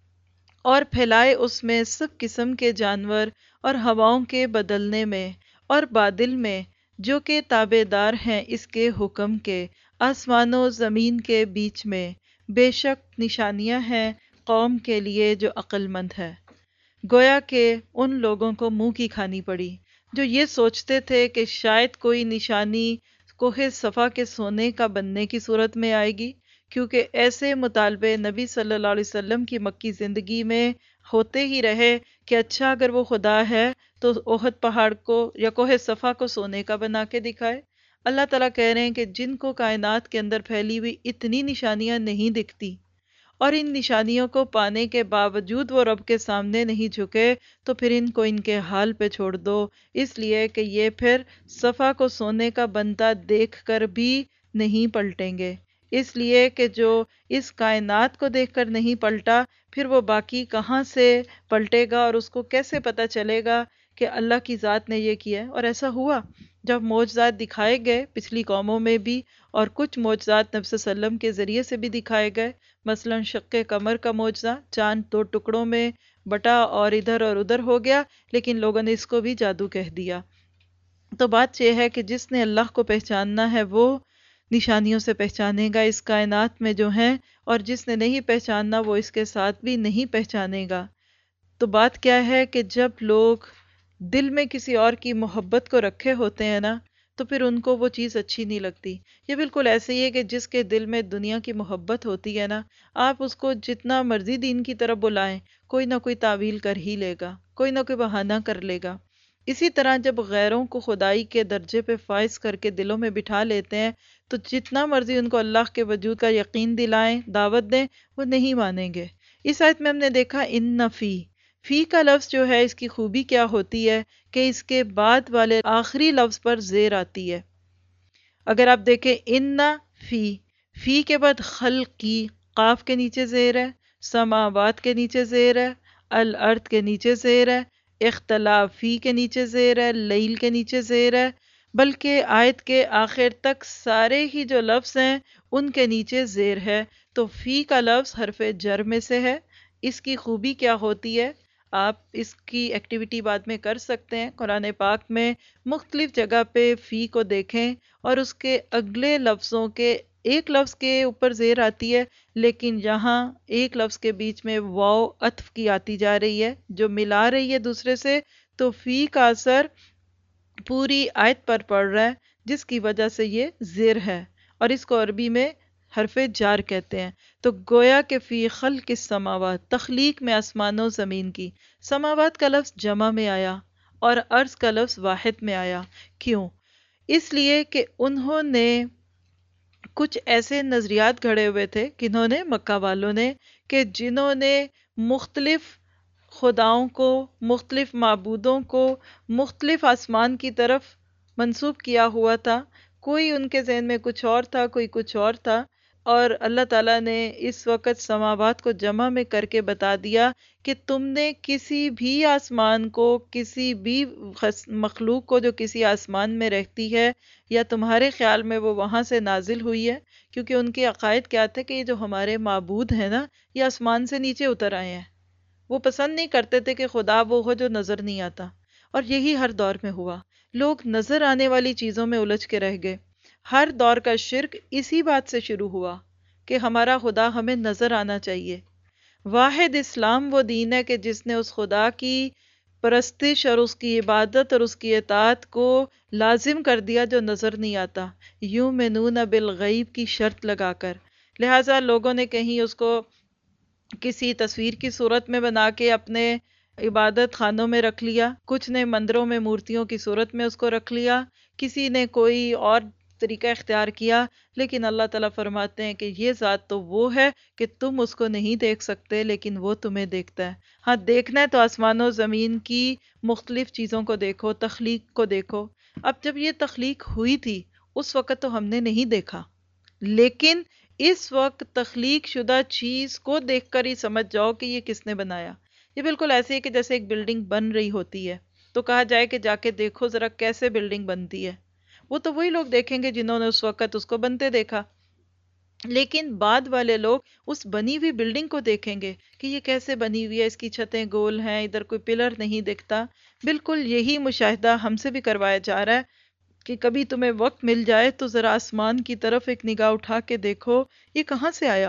اور پھیلائے اس میں سب قسم کے جانور، اور ہواؤں کے بدلنے میں، اور بادل میں جو کہ تابع دار ہیں اس کے حکم کے، آسمان و زمین کے بیچ میں بے شک نشانیاں ہیں قوم کے لیے جو عقل مند ہے. گویا کہ ان لوگوں کو منہ کی کھانی پڑی جو یہ سوچتے تھے کہ شاید کوئی نشانی کوہ صفا کے سونے کا بننے کی صورت میں آئے گی، کیونکہ ایسے مطالبے نبی صلی اللہ علیہ وسلم کی مکی زندگی میں ہوتے ہی رہے کہ اچھا اگر وہ خدا ہے تو احد پہاڑ کو یا کوہ صفا کو سونے کا بنا کے دکھائے. اللہ تعالیٰ کہہ رہے ہیں کہ جن کو کائنات کے اندر پھیلی ہوئی اتنی نشانیاں نہیں دکھتی اور ان نشانیوں کو پانے کے باوجود وہ رب کے سامنے نہیں جھکے، تو پھر ان کو ان کے حال پہ چھوڑ دو، اس لیے کہ یہ پھر صفا کو سونے کا بنتا دیکھ کر بھی نہیں پلٹیں گے. اس لیے کہ جو اس کائنات کو دیکھ کر نہیں پلٹا پھر وہ باقی کہاں سے پلٹے گا، اور اس کو کیسے پتہ چلے گا کہ اللہ کی ذات نے یہ کیا ہے. اور ایسا ہوا جب معجزات دکھائے گئے پچھلی قوموں میں بھی، اور کچھ معجزات نبی صلی اللہ علیہ وسلم کے ذریعے سے بھی دکھائے گئے، مثلا شق قمر کا معجزہ، چاند دو ٹکڑوں میں بٹا اور ادھر ہو گیا، لیکن لوگوں نے اس کو بھی جادو کہہ دیا. تو بات یہ ہے کہ جس نے اللہ کو پہچاننا ہے وہ نشانیوں سے پہچانے گا اس کائنات میں جو ہیں، اور جس نے نہیں پہچاننا وہ اس کے ساتھ بھی نہیں پہچانے گا. تو بات کیا ہے کہ جب لوگ دل میں کسی اور کی محبت کو رکھے ہوتے ہیں نا، تو پھر ان کو وہ چیز اچھی نہیں لگتی. یہ بالکل ایسے ہی ہے کہ جس کے دل میں دنیا کی محبت ہوتی ہے نا، آپ اس کو جتنا مرضی دین کی طرف بلائیں کوئی نہ کوئی تعویل کر ہی لے گا، کوئی نہ کوئی بہانہ کر لے گا. اسی طرح جب غیروں کو خدائی کے درجے پہ فائز کر کے دلوں میں بٹھا لیتے ہیں تو جتنا مرضی ان کو اللہ کے وجود کا یقین دلائیں، دعوت دیں، وہ نہیں مانیں گے. اس آیت میں ہم نے دیکھا ان فی کا لفظ جو ہے اس کی خوبی کیا ہوتی ہے کہ اس کے بعد والے آخری لفظ پر زیر آتی ہے. اگر آپ دیکھیں ان فی فی کے بعد خلقی، قاف کے نیچے زیر ہے، سماوات کے نیچے زیر ہے، الارض کے نیچے زیر ہے، اختلافی کے نیچے زیر ہے، لیل کے نیچے زیر ہے، بلکہ آیت کے آخر تک سارے ہی جو لفظ ہیں ان کے نیچے زیر ہے۔ تو فی کا لفظ حرف جر میں سے ہے۔ اس کی خوبی کیا ہوتی ہے؟ آپ اس کی ایکٹیویٹی بعد میں کر سکتے ہیں، قرآن پاک میں مختلف جگہ پہ فی کو دیکھیں اور اس کے اگلے لفظوں کے ایک لفظ کے اوپر زیر آتی ہے، لیکن یہاں ایک لفظ کے بیچ میں واو عطف کی آتی جا رہی ہے جو ملا رہی ہے دوسرے سے، تو فی کا اثر پوری آیت پر پڑ رہا ہے، جس کی وجہ سے یہ زیر ہے، اور اس کو عربی میں حرف جار کہتے ہیں۔ تو گویا کہ فی خلق السماوات، تخلیق میں آسمان و زمین کی، سماوات کا لفظ جمع میں آیا اور ارض کا لفظ واحد میں آیا۔ کیوں؟ اس لیے کہ انہوں نے کچھ ایسے نظریات گھڑے ہوئے تھے، کنہوں نے؟ مکہ والوں نے، کہ جنہوں نے مختلف خداؤں کو، مختلف معبودوں کو مختلف آسمان کی طرف منسوب کیا ہوا تھا۔ کوئی ان کے ذہن میں کچھ اور تھا، کوئی کچھ اور تھا، اور اللہ تعالیٰ نے اس وقت سماوات کو جمع میں کر کے بتا دیا کہ تم نے کسی بھی آسمان کو، کسی بھی مخلوق کو جو کسی آسمان میں رہتی ہے یا تمہارے خیال میں وہ وہاں سے نازل ہوئی ہے، کیونکہ ان کے عقائد کیا تھے کہ یہ جو ہمارے معبود ہیں نا، یہ آسمان سے نیچے اتر آئے ہیں۔ وہ پسند نہیں کرتے تھے کہ خدا وہ ہو جو نظر نہیں آتا، اور یہی ہر دور میں ہوا۔ لوگ نظر آنے والی چیزوں میں الجھ کے رہ گئے۔ ہر دور کا شرک اسی بات سے شروع ہوا کہ ہمارا خدا ہمیں نظر آنا چاہیے۔ واحد اسلام وہ دین ہے کہ جس نے اس خدا کی پرستش اور اس کی عبادت اور اس کی اطاعت کو لازم کر دیا جو نظر نہیں آتا، یؤمنون بالغیب کی شرط لگا کر۔ لہٰذا لوگوں نے کہیں اس کو کسی تصویر کی صورت میں بنا کے اپنے عبادت خانوں میں رکھ لیا، کچھ نے مندروں میں مورتیوں کی صورت میں اس کو رکھ لیا، کسی نے کوئی اور طریقہ اختیار کیا، لیکن اللہ تعالیٰ فرماتے ہیں کہ یہ ذات تو وہ ہے کہ تم اس کو نہیں دیکھ سکتے لیکن وہ تمہیں دیکھتا ہے۔ ہاں دیکھنا ہے تو آسمان و زمین کی مختلف چیزوں کو دیکھو، تخلیق کو دیکھو۔ اب جب یہ تخلیق ہوئی تھی اس وقت تو ہم نے نہیں دیکھا، لیکن اس وقت تخلیق شدہ چیز کو دیکھ کر ہی سمجھ جاؤ کہ یہ کس نے بنایا۔ یہ بالکل ایسے ہی کہ جیسے ایک بلڈنگ بن رہی ہوتی ہے تو کہا جائے کہ جا کے دیکھو ذرا کیسے بلڈنگ بنتی ہے، وہ تو وہی لوگ دیکھیں گے جنہوں نے اس وقت اس کو بنتے دیکھا، لیکن بعد والے لوگ اس بنی ہوئی بلڈنگ کو دیکھیں گے کہ یہ کیسے بنی ہوئی ہے، اس کی چھتیں گول ہیں، ادھر کوئی پلر نہیں دکھتا۔ بالکل یہی مشاہدہ ہم سے بھی کروایا جا رہا ہے کہ کبھی تمہیں وقت مل جائے تو ذرا آسمان کی طرف ایک نگاہ اٹھا کے دیکھو، یہ کہاں سے آیا،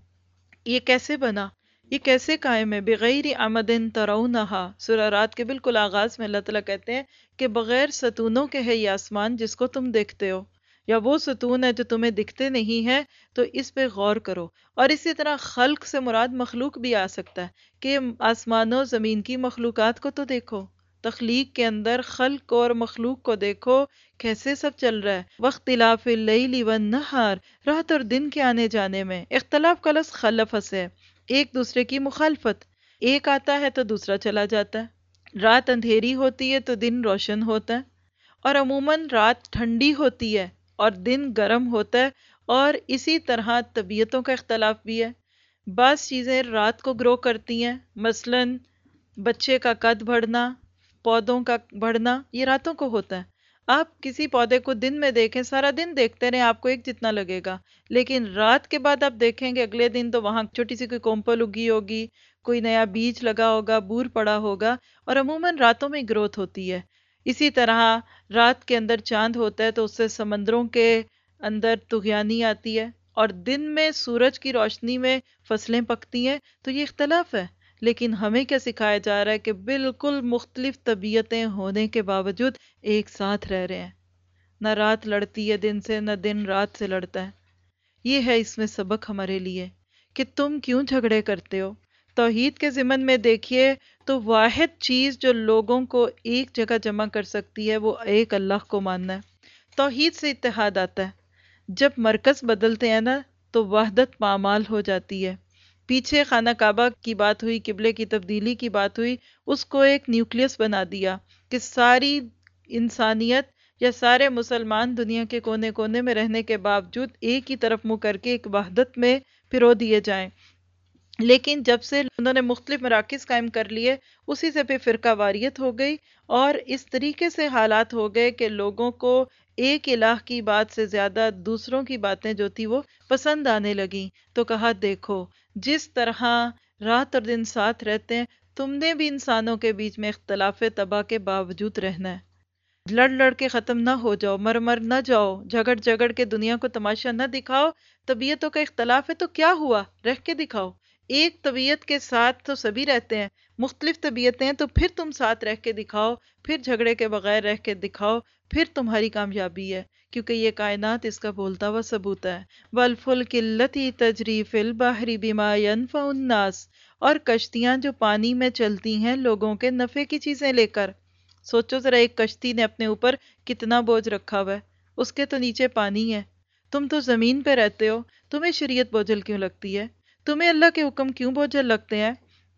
یہ کیسے بنا، یہ کیسے قائم ہے، بغیر عمد ترونہا۔ سورہ رات کے بالکل آغاز میں اللہ تعالیٰ کہتے ہیں کہ بغیر ستونوں کے ہے یہ آسمان جس کو تم دیکھتے ہو، یا وہ ستون ہے جو تمہیں دکھتے نہیں ہے، تو اس پہ غور کرو۔ اور اسی طرح خلق سے مراد مخلوق بھی آ سکتا ہے کہ آسمانوں زمین کی مخلوقات کو تو دیکھو، تخلیق کے اندر خلق اور مخلوق کو دیکھو کیسے سب چل رہا ہے۔ واختلاف اللیل والنہار، رات اور دن کے آنے جانے میں۔ اختلاف کا لفظ خلف سے ہے، ایک دوسرے کی مخالفت، ایک آتا ہے تو دوسرا چلا جاتا ہے۔ رات اندھیری ہوتی ہے تو دن روشن ہوتا ہے، اور عموماً رات ٹھنڈی ہوتی ہے اور دن گرم ہوتا ہے، اور اسی طرح طبیعتوں کا اختلاف بھی ہے۔ بعض چیزیں رات کو گرو کرتی ہیں، مثلاً بچے کا قد بڑھنا، پودوں کا بڑھنا، یہ راتوں کو ہوتا ہے۔ آپ کسی پودے کو دن میں دیکھیں، سارا دن دیکھتے رہیں آپ کو ایک جتنا لگے گا، لیکن رات کے بعد آپ دیکھیں گے اگلے دن تو وہاں چھوٹی سی کوئی کومپل اگی ہوگی، کوئی نیا بیج لگا ہوگا، بور پڑا ہوگا، اور عموماً راتوں میں گروتھ ہوتی ہے۔ اسی طرح رات کے اندر چاند ہوتا ہے تو اس سے سمندروں کے اندر طغیانی آتی ہے، اور دن میں سورج کی روشنی میں فصلیں پکتی ہیں، تو یہ اختلاف ہے۔ لیکن ہمیں کیا سکھایا جا رہا ہے کہ بالکل مختلف طبیعتیں ہونے کے باوجود ایک ساتھ رہ رہے ہیں، نہ رات لڑتی ہے دن سے، نہ دن رات سے لڑتا ہے۔ یہ ہے اس میں سبق ہمارے لیے کہ تم کیوں جھگڑے کرتے ہو۔ توحید کے ضمن میں دیکھیے تو واحد چیز جو لوگوں کو ایک جگہ جمع کر سکتی ہے وہ ایک اللہ کو ماننا ہے۔ توحید سے اتحاد آتا ہے۔ جب مرکز بدلتے ہیں نا تو وحدت پامال ہو جاتی ہے۔ پیچھے خانہ کعبہ کی بات ہوئی، قبلے کی تبدیلی کی بات ہوئی، اس کو ایک نیوکلیس بنا دیا کہ ساری انسانیت یا سارے مسلمان دنیا کے کونے کونے میں رہنے کے باوجود ایک ہی طرف منہ کر کے ایک وحدت میں پرو دیے جائیں۔ لیکن جب سے انہوں نے مختلف مراکز قائم کر لیے، اسی سے پھر فرقہ واریت ہو گئی، اور اس طریقے سے حالات ہو گئے کہ لوگوں کو ایک الہ کی بات سے زیادہ دوسروں کی باتیں جو تھی وہ پسند آنے لگیں۔ تو کہا دیکھو جس طرح رات اور دن ساتھ رہتے ہیں، تم نے بھی انسانوں کے بیچ میں اختلاف طبع کے باوجود رہنا ہے۔ لڑ لڑ کے ختم نہ ہو جاؤ، مر مر نہ جاؤ، جھگڑ جھگڑ کے دنیا کو تماشا نہ دکھاؤ۔ طبیعتوں کا اختلاف ہے تو کیا ہوا، رہ کے دکھاؤ۔ ایک طبیعت کے ساتھ تو سبھی رہتے ہیں، مختلف طبیعتیں ہیں تو پھر تم ساتھ رہ کے دکھاؤ، پھر جھگڑے کے بغیر رہ کے دکھاؤ، پھر تمہاری کامیابی ہے، کیونکہ یہ کائنات اس کا بولتا ہوا ثبوت ہے۔ وَالْفُلْكِ الَّتِي تَجْرِي فِي الْبَحْرِ بِمَا يَنْفَعُ النَّاسَ، اور کشتیاں جو پانی میں چلتی ہیں لوگوں کے نفع کی چیزیں لے کر۔ سوچو ذرا، ایک کشتی نے اپنے اوپر کتنا بوجھ رکھا ہوا ہے، اس کے تو نیچے پانی ہے، تم تو زمین پہ رہتے ہو، تمہیں شریعت بوجھل کیوں لگتی ہے؟ تمہیں اللہ کے حکم کیوں بوجھل لگتے ہیں؟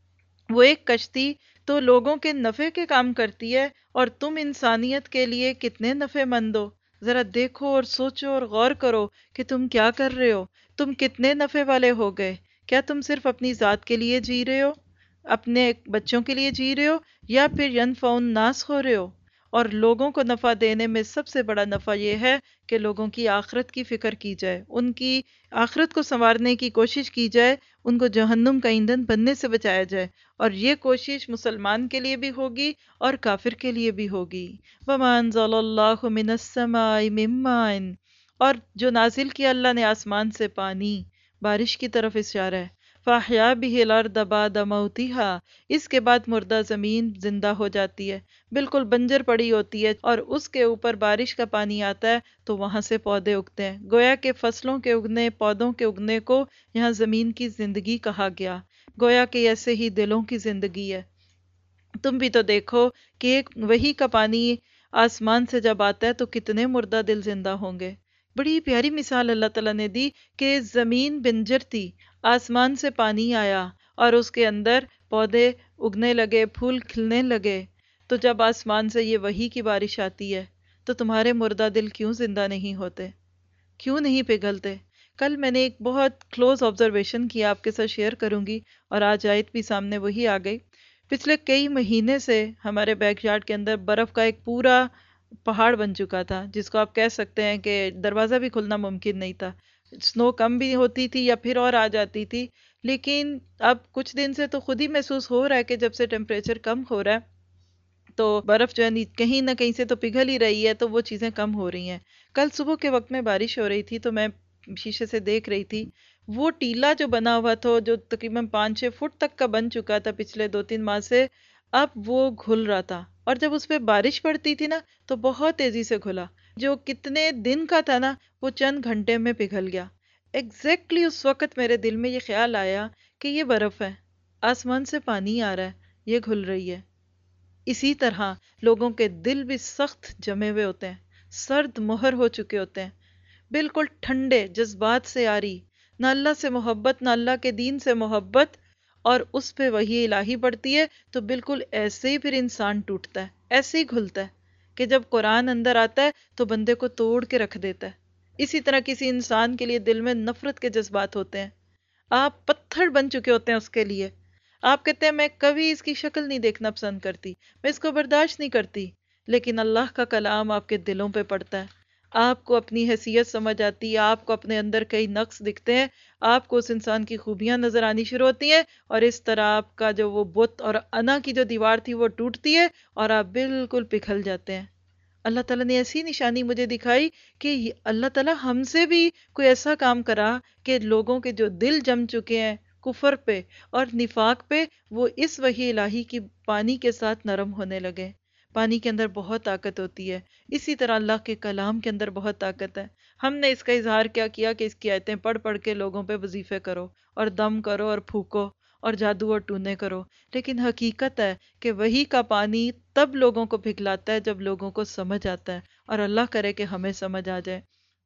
وہ ایک کشتی تو لوگوں کے نفع کے کام کرتی ہے، اور تم انسانیت کے لیے کتنے نفع مند ہو۔ ذرا دیکھو اور سوچو اور غور کرو کہ تم کیا کر رہے ہو، تم کتنے نفع والے ہو گئے۔ کیا تم صرف اپنی ذات کے لیے جی رہے ہو، اپنے بچوں کے لیے جی رہے ہو، یا پھر ینفع الناس ہو رہے ہو؟ اور لوگوں کو نفع دینے میں سب سے بڑا نفع یہ ہے کہ لوگوں کی آخرت کی فکر کی جائے، ان کی آخرت کو سنوارنے کی کوشش کی جائے، ان کو جہنم کا ایندھن بننے سے بچایا جائے۔ اور یہ کوشش مسلمان کے لیے بھی ہوگی اور کافر کے لیے بھی ہوگی۔ وَمَا أَنزَلَ اللَّهُ مِنَ السَّمَاءِ مِن مَّاءٍ، اور جو نازل کیا اللہ نے آسمان سے پانی، بارش کی طرف اشارہ ہے۔ فَأَحْيَا بِهِ الْأَرْضَ بَعْدَ مَوْتِهَا، اس کے بعد مردہ زمین زندہ ہو جاتی ہے، بالکل بنجر پڑی ہوتی ہے، اور اس کے اوپر بارش کا پانی آتا ہے تو وہاں سے پودے اگتے ہیں۔ گویا کہ فصلوں کے اگنے، پودوں کے اگنے کو یہاں زمین کی زندگی کہا گیا، گویا کہ ایسے ہی دلوں کی زندگی ہے۔ تم بھی تو دیکھو کہ ایک وہی کا پانی آسمان سے جب آتا ہے تو کتنے مردہ دل زندہ ہوں گے۔ بڑی پیاری مثال اللہ تعالیٰ نے دی کہ زمین بنجر تھی، آسمان سے پانی آیا اور اس کے اندر پودے اگنے لگے، پھول کھلنے لگے۔ تو جب آسمان سے یہ وحی کی بارش آتی ہے تو تمہارے مردہ دل کیوں زندہ نہیں ہوتے، کیوں نہیں پگھلتے؟ کل میں نے ایک بہت کلوز آبزرویشن کیا، آپ کے ساتھ شیئر کروں گی، اور آج آیت بھی سامنے وہی آ گئی۔ پچھلے کئی مہینے سے ہمارے بیک یارڈ کے اندر برف کا ایک پورا پہاڑ بن چکا تھا، جس کو آپ کہہ سکتے ہیں کہ دروازہ بھی کھلنا ممکن نہیں تھا۔ سنو کم بھی ہوتی تھی یا پھر اور آ جاتی تھی، لیکن اب کچھ دن سے تو خود ہی محسوس ہو رہا ہے کہ جب سے ٹیمپریچر کم ہو رہا ہے تو برف جو ہے کہیں نہ کہیں سے تو پگھل ہی رہی ہے، تو وہ چیزیں کم ہو رہی ہیں۔ کل صبح کے وقت میں بارش ہو رہی تھی تو میں شیشے سے دیکھ رہی تھی، وہ ٹیلا جو بنا ہوا تھا، جو تقریباً 5-6 فٹ تک کا بن چکا تھا پچھلے 2-3 ماہ سے، اب وہ گھل رہا تھا، اور جب اس پہ بارش پڑتی تھی نا تو بہت تیزی سے گھلا۔ جو کتنے دن کا تھا نا وہ چند گھنٹے میں پگھل گیا۔ ایگزیکٹلی اس وقت میرے دل میں یہ خیال آیا کہ یہ برف ہے، آسمان سے پانی آ رہا ہے، یہ گھل رہی ہے۔ اسی طرح لوگوں کے دل بھی سخت جمے ہوئے ہوتے ہیں، سرد مہر ہو چکے ہوتے ہیں، بالکل ٹھنڈے، جذبات سے آری، نہ اللہ سے محبت، نہ اللہ کے دین سے محبت، اور اس پہ وحی الہی پڑتی ہے تو بالکل ایسے ہی پھر انسان ٹوٹتا ہے، ایسے ہی گھلتا ہے کہ جب قرآن اندر آتا ہے تو بندے کو توڑ کے رکھ دیتا ہے۔ اسی طرح کسی انسان کے لیے دل میں نفرت کے جذبات ہوتے ہیں، آپ پتھر بن چکے ہوتے ہیں اس کے لیے، آپ کہتے ہیں میں کبھی اس کی شکل نہیں دیکھنا پسند کرتی، میں اس کو برداشت نہیں کرتی، لیکن اللہ کا کلام آپ کے دلوں پہ پڑتا ہے، آپ کو اپنی حیثیت سمجھ آتی ہے، آپ کو اپنے اندر کئی نقص دکھتے ہیں، آپ کو اس انسان کی خوبیاں نظر آنی شروع ہوتی ہیں، اور اس طرح آپ کا جو وہ بت اور انا کی جو دیوار تھی وہ ٹوٹتی ہے اور آپ بالکل پگھل جاتے ہیں۔ اللہ تعالیٰ نے ایسی نشانی مجھے دکھائی کہ اللہ تعالیٰ ہم سے بھی کوئی ایسا کام کرا کہ لوگوں کے جو دل جم چکے ہیں کفر پہ اور نفاق پہ، وہ اس وحی الہی کی پانی کے ساتھ نرم ہونے لگے۔ پانی کے اندر بہت طاقت ہوتی ہے، اسی طرح اللہ کے کلام کے اندر بہت طاقت ہے۔ ہم نے اس کا اظہار کیا کیا کہ اس کی آیتیں پڑھ پڑھ کے لوگوں پہ وظیفے کرو اور دم کرو اور پھونکو اور جادو اور ٹونے کرو، لیکن حقیقت ہے کہ وحی کا پانی تب لوگوں کو پگھلاتا ہے جب لوگوں کو سمجھ آتا ہے، اور اللہ کرے کہ ہمیں سمجھ آ جائے۔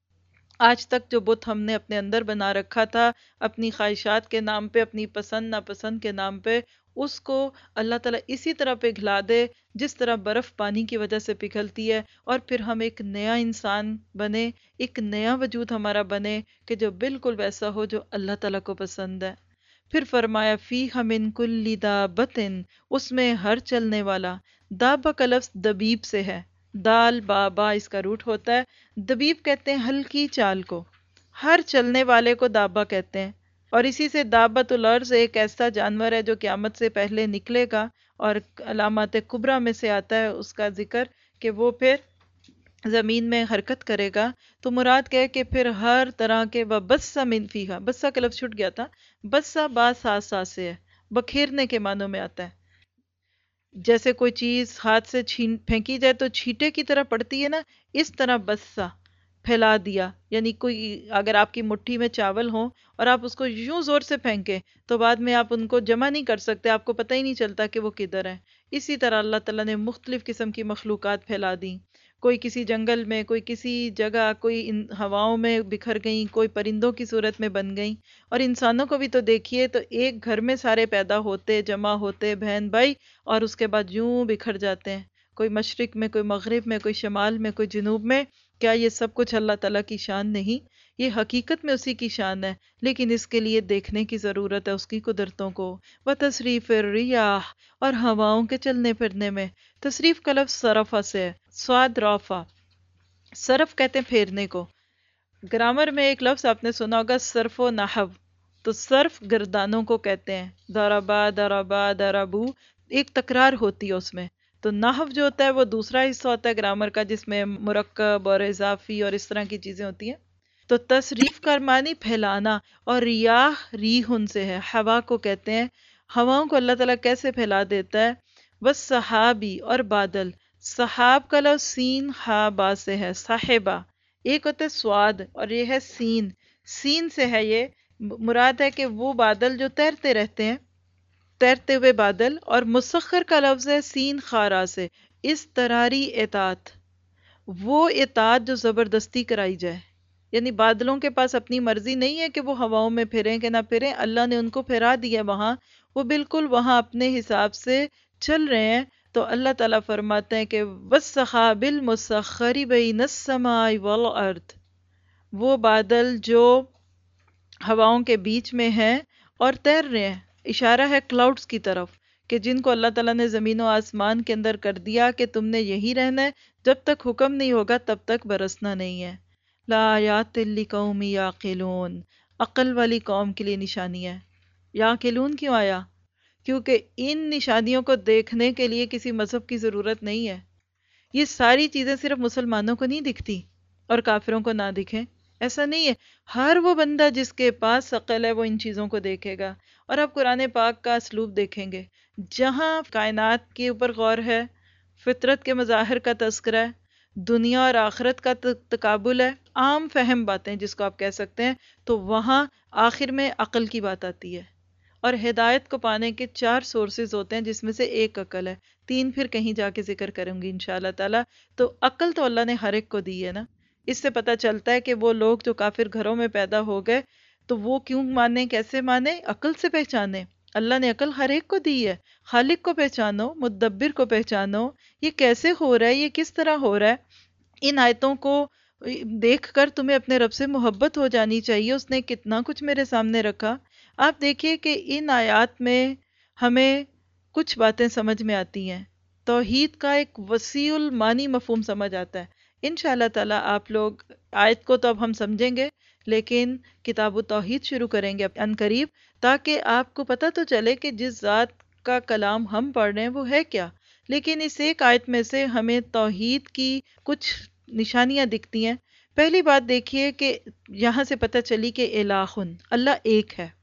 آج تک جو بت ہم نے اپنے اندر بنا رکھا تھا اپنی خواہشات کے نام پہ، اپنی پسند ناپسند کے نام پہ، اس کو اللہ تعالیٰ اسی طرح پگھلا دے جس طرح برف پانی کی وجہ سے پگھلتی ہے، اور پھر ہم ایک نیا انسان بنے، ایک نیا وجود ہمارا بنے کہ جو بالکل ویسا ہو جو اللہ تعالیٰ کو پسند ہے۔ پھر فرمایا فیہا من کل دابتن، اس میں ہر چلنے والا، دابہ کا لفظ دبیب سے ہے، دال با اس کا روٹ ہوتا ہے، دبیب کہتے ہیں ہلکی چال کو، ہر چلنے والے کو دابہ کہتے ہیں۔ اور اسی سے دابۃ الارض ایک ایسا جانور ہے جو قیامت سے پہلے نکلے گا، اور علامات کبریٰ میں سے آتا ہے اس کا ذکر کہ وہ پھر زمین میں حرکت کرے گا۔ تو مراد کہے کہ پھر ہر طرح کے وَبَثَّ مِن فِیہا، بسا کا لفظ چھٹ گیا تھا، بسا با سا سے ہے، بکھیرنے کے معنوں میں آتا ہے۔ جیسے کوئی چیز ہاتھ سے پھینکی جائے تو چھینٹے کی طرح پڑتی ہے نا، اس طرح بسا پھیلا دیا، یعنی کوئی اگر آپ کی مٹھی میں چاول ہوں اور آپ اس کو یوں زور سے پھینکیں تو بعد میں آپ ان کو جمع نہیں کر سکتے، آپ کو پتہ ہی نہیں چلتا کہ وہ کدھر ہیں۔ اسی طرح اللہ تعالیٰ نے مختلف قسم کی مخلوقات پھیلا دیں، کوئی کسی جنگل میں، کوئی کسی جگہ، کوئی ہواؤں میں بکھر گئیں، کوئی پرندوں کی صورت میں بن گئیں۔ اور انسانوں کو بھی تو دیکھیے، تو ایک گھر میں سارے پیدا ہوتے، جمع ہوتے، بہن بھائی، اور اس کے بعد یوں بکھر جاتے ہیں، کوئی مشرق میں، کوئی مغرب میں، کوئی شمال میں، کوئی جنوب میں۔ کیا یہ سب کچھ اللہ تعالیٰ کی شان نہیں؟ یہ حقیقت میں اسی کی شان ہے، لیکن اس کے لیے دیکھنے کی ضرورت ہے اس کی قدرتوں کو۔ وَتَصْرِيفِ الرِّيَاحِ، اور ہواؤں کے چلنے پھرنے میں۔ تصریف کا لفظ صرفہ سے ہے، صاد رافع، صرف کہتے ہیں پھیرنے کو۔ گرامر میں ایک لفظ آپ نے سنا ہوگا صرف و نحو، تو صرف گردانوں کو کہتے ہیں، ضربا ضربا ضربو، ایک تکرار ہوتی ہے اس میں۔ تو نحو جو ہوتا ہے وہ دوسرا حصہ ہوتا ہے گرامر کا، جس میں مرکب اور اضافی اور اس طرح کی چیزیں ہوتی ہیں۔ تو تصریف کا معنی پھیلانا، اور ریاح ریحن سے ہے، ہوا کو کہتے ہیں۔ ہواؤں کو اللہ تعالیٰ کیسے پھیلا دیتا ہے؟ والسحابی، اور بادل۔ سحاب کا لفظ سین ہا با سے ہے، صاحبہ، ایک ہوتا ہے سواد اور یہ ہے سین، سین سے ہے یہ، مراد ہے کہ وہ بادل جو تیرتے رہتے ہیں، تیرتے ہوئے بادل۔ اور مسخر کا لفظ ہے سین خارا سے، اضطراری اطاعت، وہ اطاعت جو زبردستی کرائی جائے، یعنی بادلوں کے پاس اپنی مرضی نہیں ہے کہ وہ ہواؤں میں پھریں کہ نہ پھریں، اللہ نے ان کو پھرا دیا وہاں، وہ بالکل وہاں اپنے حساب سے چل رہے ہیں۔ تو اللہ تعالیٰ فرماتے ہیں کہ وَالسَّحَابِ الْمُسَخَّرِ بَيْنَ السَّمَاءِ وَالْأَرْضِ، وہ بادل جو ہواؤں کے بیچ میں ہیں اور تیر رہے ہیں، اشارہ ہے کلاؤڈز کی طرف، کہ جن کو اللہ تعالیٰ نے زمین و آسمان کے اندر کر دیا کہ تم نے یہی رہنا ہے، جب تک حکم نہیں ہوگا تب تک برسنا نہیں ہے۔ لَآیَاتٍ لِقَوْمٍ یَعْقِلُونَ، عقل والی قوم کے لیے نشانی ہے۔ یعقلون کیوں آیا؟ کیونکہ ان نشانیوں کو دیکھنے کے لیے کسی مذہب کی ضرورت نہیں ہے۔ یہ ساری چیزیں صرف مسلمانوں کو نہیں دکھتی اور کافروں کو نہ دکھیں، ایسا نہیں ہے، ہر وہ بندہ جس کے پاس عقل ہے وہ ان چیزوں کو دیکھے گا۔ اور آپ قرآن پاک کا اسلوب دیکھیں گے، جہاں کائنات کے اوپر غور ہے، فطرت کے مظاہر کا تذکرہ ہے، دنیا اور آخرت کا تقابل ہے، عام فہم باتیں جس کو آپ کہہ سکتے ہیں، تو وہاں آخر میں عقل کی بات آتی ہے۔ اور ہدایت کو پانے کے 4 سورسز ہوتے ہیں، جس میں سے ایک عقل ہے، 3 پھر کہیں جا کے ذکر کروں گی انشاءاللہ تعالی۔ تو عقل تو اللہ نے ہر ایک کو دی ہے نا، اس سے پتہ چلتا ہے کہ وہ لوگ جو کافر گھروں میں پیدا ہو گئے تو وہ کیوں مانے، کیسے مانے؟ عقل سے پہچانے۔ اللہ نے عقل ہر ایک کو دی ہے، خالق کو پہچانو، مدبر کو پہچانو، یہ کیسے ہو رہا ہے، یہ کس طرح ہو رہا ہے۔ ان آیتوں کو دیکھ کر تمہیں اپنے رب سے محبت ہو جانی چاہیے، اس نے کتنا کچھ میرے سامنے رکھا۔ آپ دیکھیے کہ ان آیات میں ہمیں کچھ باتیں سمجھ میں آتی ہیں، توحید کا ایک وسیع المانی مفہوم سمجھ آتا ہے۔ انشاءاللہ تعالیٰ آپ لوگ آیت کو تو اب ہم سمجھیں گے، لیکن کتاب توحید شروع کریں گے ان قریب، تاکہ آپ کو پتہ تو چلے کہ جس ذات کا کلام ہم پڑھ رہے ہیں وہ ہے کیا۔ لیکن اس ایک آیت میں سے ہمیں توحید کی کچھ نشانیاں دکھتی ہیں۔ پہلی بات دیکھیے کہ یہاں سے پتہ چلی کہ الہٌ، اللہ ایک ہے،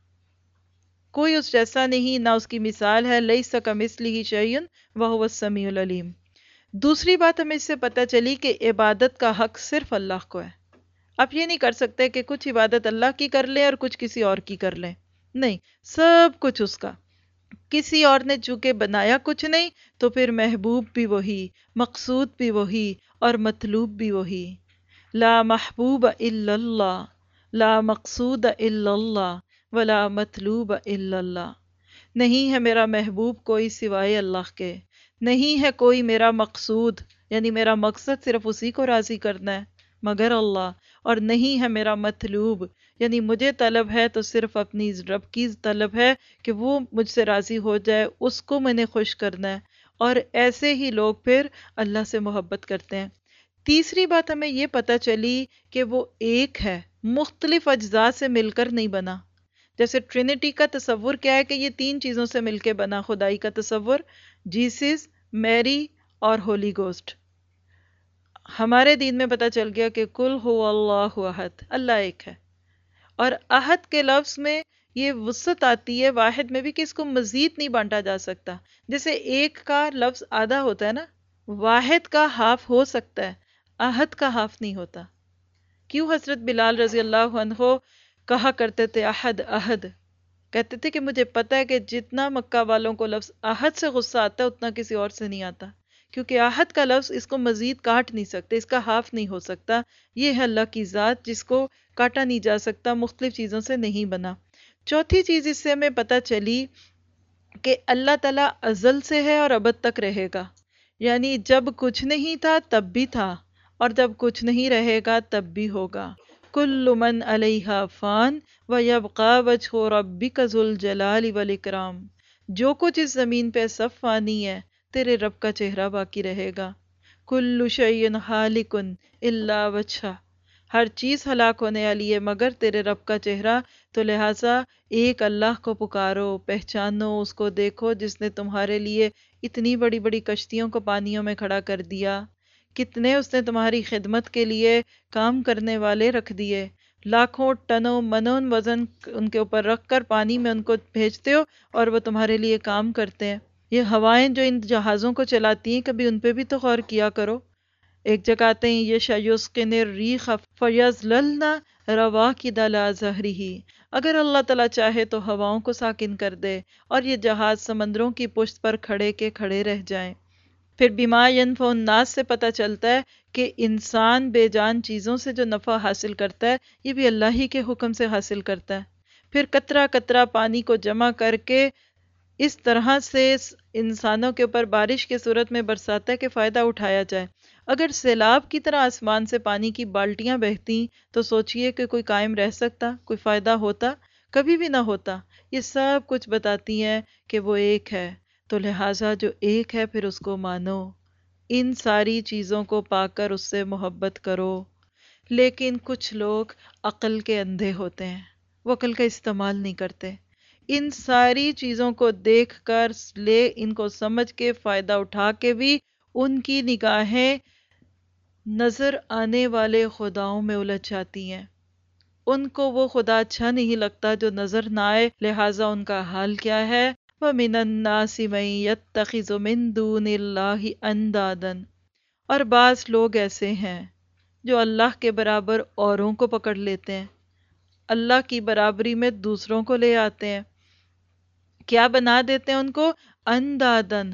کوئی اس جیسا نہیں، نہ اس کی مثال ہے، لیس کمثلہ شیء وہو السمیع العلیم۔ دوسری بات ہمیں اس سے پتہ چلی کہ عبادت کا حق صرف اللہ کو ہے۔ آپ یہ نہیں کر سکتے کہ کچھ عبادت اللہ کی کر لیں اور کچھ کسی اور کی کر لیں، نہیں، سب کچھ اس کا۔ کسی اور نے چونکہ بنایا کچھ نہیں، تو پھر محبوب بھی وہی، مقصود بھی وہی، اور مطلوب بھی وہی۔ لا محبوب الا اللہ، لا مقصود الا اللہ، ولا مطلوب الا اللہ۔ نہیں ہے میرا محبوب کوئی سوائے اللہ کے، نہیں ہے کوئی میرا مقصود یعنی میرا مقصد صرف اسی کو راضی کرنا ہے مگر اللہ، اور نہیں ہے میرا مطلوب یعنی مجھے طلب ہے تو صرف اپنی رب کی طلب ہے کہ وہ مجھ سے راضی ہو جائے، اس کو میں نے خوش کرنا ہے، اور ایسے ہی لوگ پھر اللہ سے محبت کرتے ہیں۔ تیسری بات ہمیں یہ پتہ چلی کہ وہ ایک ہے، مختلف اجزاء سے مل کر نہیں بنا۔ جیسے ٹرینٹی کا تصور کیا ہے کہ یہ تین چیزوں سے مل کے بنا خدائی کا تصور، جیسس، میری اور ہولی گوسٹ۔ ہمارے دین میں پتہ چل گیا کہ کل ہو اللہ احد، اللہ ایک ہے، اور احد کے لفظ میں یہ وسعت آتی ہے واحد میں بھی کہ اس کو مزید نہیں بانٹا جا سکتا۔ جیسے ایک کا لفظ آدھا ہوتا ہے نا، واحد کا ہاف ہو سکتا ہے، احد کا ہاف نہیں ہوتا۔ کیوں حضرت بلال رضی اللہ عنہ کہا کرتے تھے احد احد؟ کہتے تھے کہ مجھے پتہ ہے کہ جتنا مکہ والوں کو لفظ احد سے غصہ آتا ہے اتنا کسی اور سے نہیں آتا، کیونکہ احد کا لفظ اس کو مزید کاٹ نہیں سکتے، اس کا ہاف نہیں ہو سکتا۔ یہ ہے اللہ کی ذات جس کو کاٹا نہیں جا سکتا، مختلف چیزوں سے نہیں بنا۔ چوتھی چیز اس سے ہمیں پتہ چلی کہ اللہ تعالیٰ ازل سے ہے اور ابد تک رہے گا، یعنی جب کچھ نہیں تھا تب بھی تھا، اور جب کچھ نہیں رہے گا تب بھی ہوگا۔ کل من علیہا فان ویبقی وجہ ربک ذو الجلال والاکرام، جو کچھ اس زمین پہ سب فانی ہے، تیرے رب کا چہرہ باقی رہے گا۔ کل شیء ہالک الا وجہہ، ہر چیز ہلاک ہونے والی ہے مگر تیرے رب کا چہرہ، تو لہٰذا ایک اللہ کو پکارو، پہچانو، اس کو دیکھو جس نے تمہارے لیے اتنی بڑی بڑی کشتیوں کو پانیوں میں کھڑا کر دیا، کتنے اس نے تمہاری خدمت کے لیے کام کرنے والے رکھ دیے، لاکھوں ٹنوں منوں وزن ان کے اوپر رکھ کر پانی میں ان کو بھیجتے ہو اور وہ تمہارے لیے کام کرتے ہیں۔ یہ ہوائیں جو ان جہازوں کو چلاتی ہیں کبھی ان پہ بھی تو غور کیا کرو۔ ایک جگہ آتے ہیں یشیسقن الریح فیظللن رواکد علی ظہرہ، اگر اللہ تعالیٰ چاہے تو ہواؤں کو ساکن کر دے اور یہ جہاز سمندروں کی پشت پر کھڑے کے کھڑے رہ جائیں۔ پھر بما ینفع الناس سے پتہ چلتا ہے کہ انسان بے جان چیزوں سے جو نفع حاصل کرتا ہے یہ بھی اللہ ہی کے حکم سے حاصل کرتا ہے۔ پھر قطرہ قطرہ پانی کو جمع کر کے اس طرح سے انسانوں کے اوپر بارش کے صورت میں برساتا ہے کہ فائدہ اٹھایا جائے۔ اگر سیلاب کی طرح آسمان سے پانی کی بالٹیاں بہتیں تو سوچئے کہ کوئی قائم رہ سکتا، کوئی فائدہ ہوتا؟ کبھی بھی نہ ہوتا۔ یہ سب کچھ بتاتی ہیں کہ وہ ایک ہے، تو لہٰذا جو ایک ہے پھر اس کو مانو، ان ساری چیزوں کو پا کر اس سے محبت کرو۔ لیکن کچھ لوگ عقل کے اندھے ہوتے ہیں، وہ عقل کا استعمال نہیں کرتے، ان ساری چیزوں کو دیکھ کر ان کو سمجھ کے فائدہ اٹھا کے بھی ان کی نگاہیں نظر آنے والے خداؤں میں الجھ جاتی ہیں، ان کو وہ خدا اچھا نہیں لگتا جو نظر نہ آئے، لہٰذا ان کا حال کیا ہے؟ وَمِنَ النَّاسِ مَن يَتَّخِذُ مِن دُونِ اللَّهِ أَندَادًا، اور بعض لوگ ایسے ہیں جو اللہ کے برابر اوروں کو پکڑ لیتے ہیں، اللہ کی برابری میں دوسروں کو لے آتے ہیں۔ کیا بنا دیتے ہیں ان کو؟ اندادن،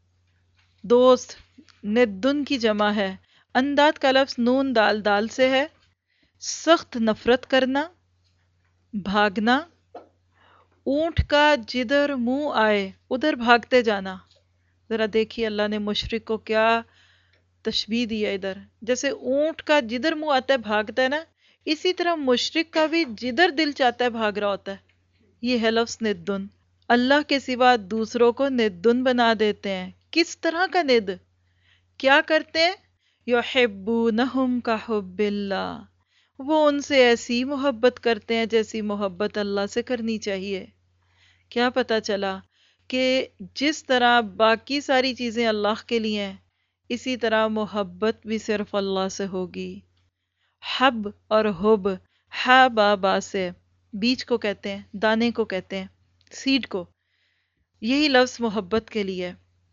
دوست، ندن کی جمع ہے۔ انداد کا لفظ نون دال دال سے ہے۔ سخت نفرت کرنا، بھاگنا، اونٹ کا جدھر منہ آئے ادھر بھاگتے جانا۔ ذرا دیکھیے اللہ نے مشرک کو کیا تشبیہ دیا ادھر، جیسے اونٹ کا جدھر منہ آتا ہے بھاگتا ہے نا، اسی طرح مشرک کا بھی جدھر دل چاہتا ہے بھاگ رہا ہوتا ہے۔ یہ ہے لفظ ندن، اللہ کے سوا دوسروں کو ندن بنا دیتے ہیں۔ کس طرح کا ند؟ کیا کرتے ہیں؟ یحبونہم کحب اللہ، وہ ان سے ایسی محبت کرتے ہیں جیسی محبت اللہ سے کرنی چاہیے۔ کیا پتا چلا کہ جس طرح باقی ساری چیزیں اللہ کے لیے ہیں اسی طرح محبت بھی صرف اللہ سے ہوگی۔ حب اور حب، ہا با با سے، بیج کو کہتے ہیں، دانے کو کہتے ہیں، سیڈ کو، یہی لفظ محبت کے لیے۔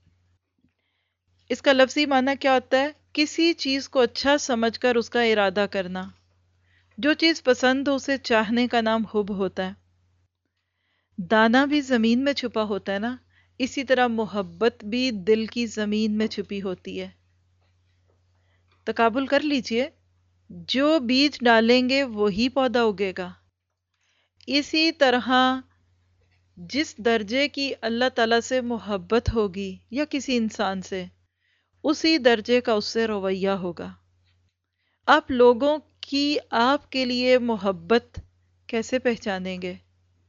اس کا لفظی معنی کیا ہوتا ہے؟ کسی چیز کو اچھا سمجھ کر اس کا ارادہ کرنا، جو چیز پسند ہو اسے چاہنے کا نام حب ہوتا ہے۔ دانا بھی زمین میں چھپا ہوتا ہے نا، اسی طرح محبت بھی دل کی زمین میں چھپی ہوتی ہے۔ تقابل کر لیجئے، جو بیج ڈالیں گے وہی پودا اگے گا۔ اسی طرح جس درجے کی اللہ تعالیٰ سے محبت ہوگی یا کسی انسان سے، اسی درجے کا اس سے رویہ ہوگا۔ آپ لوگوں کی آپ کے لیے محبت کیسے پہچانیں گے؟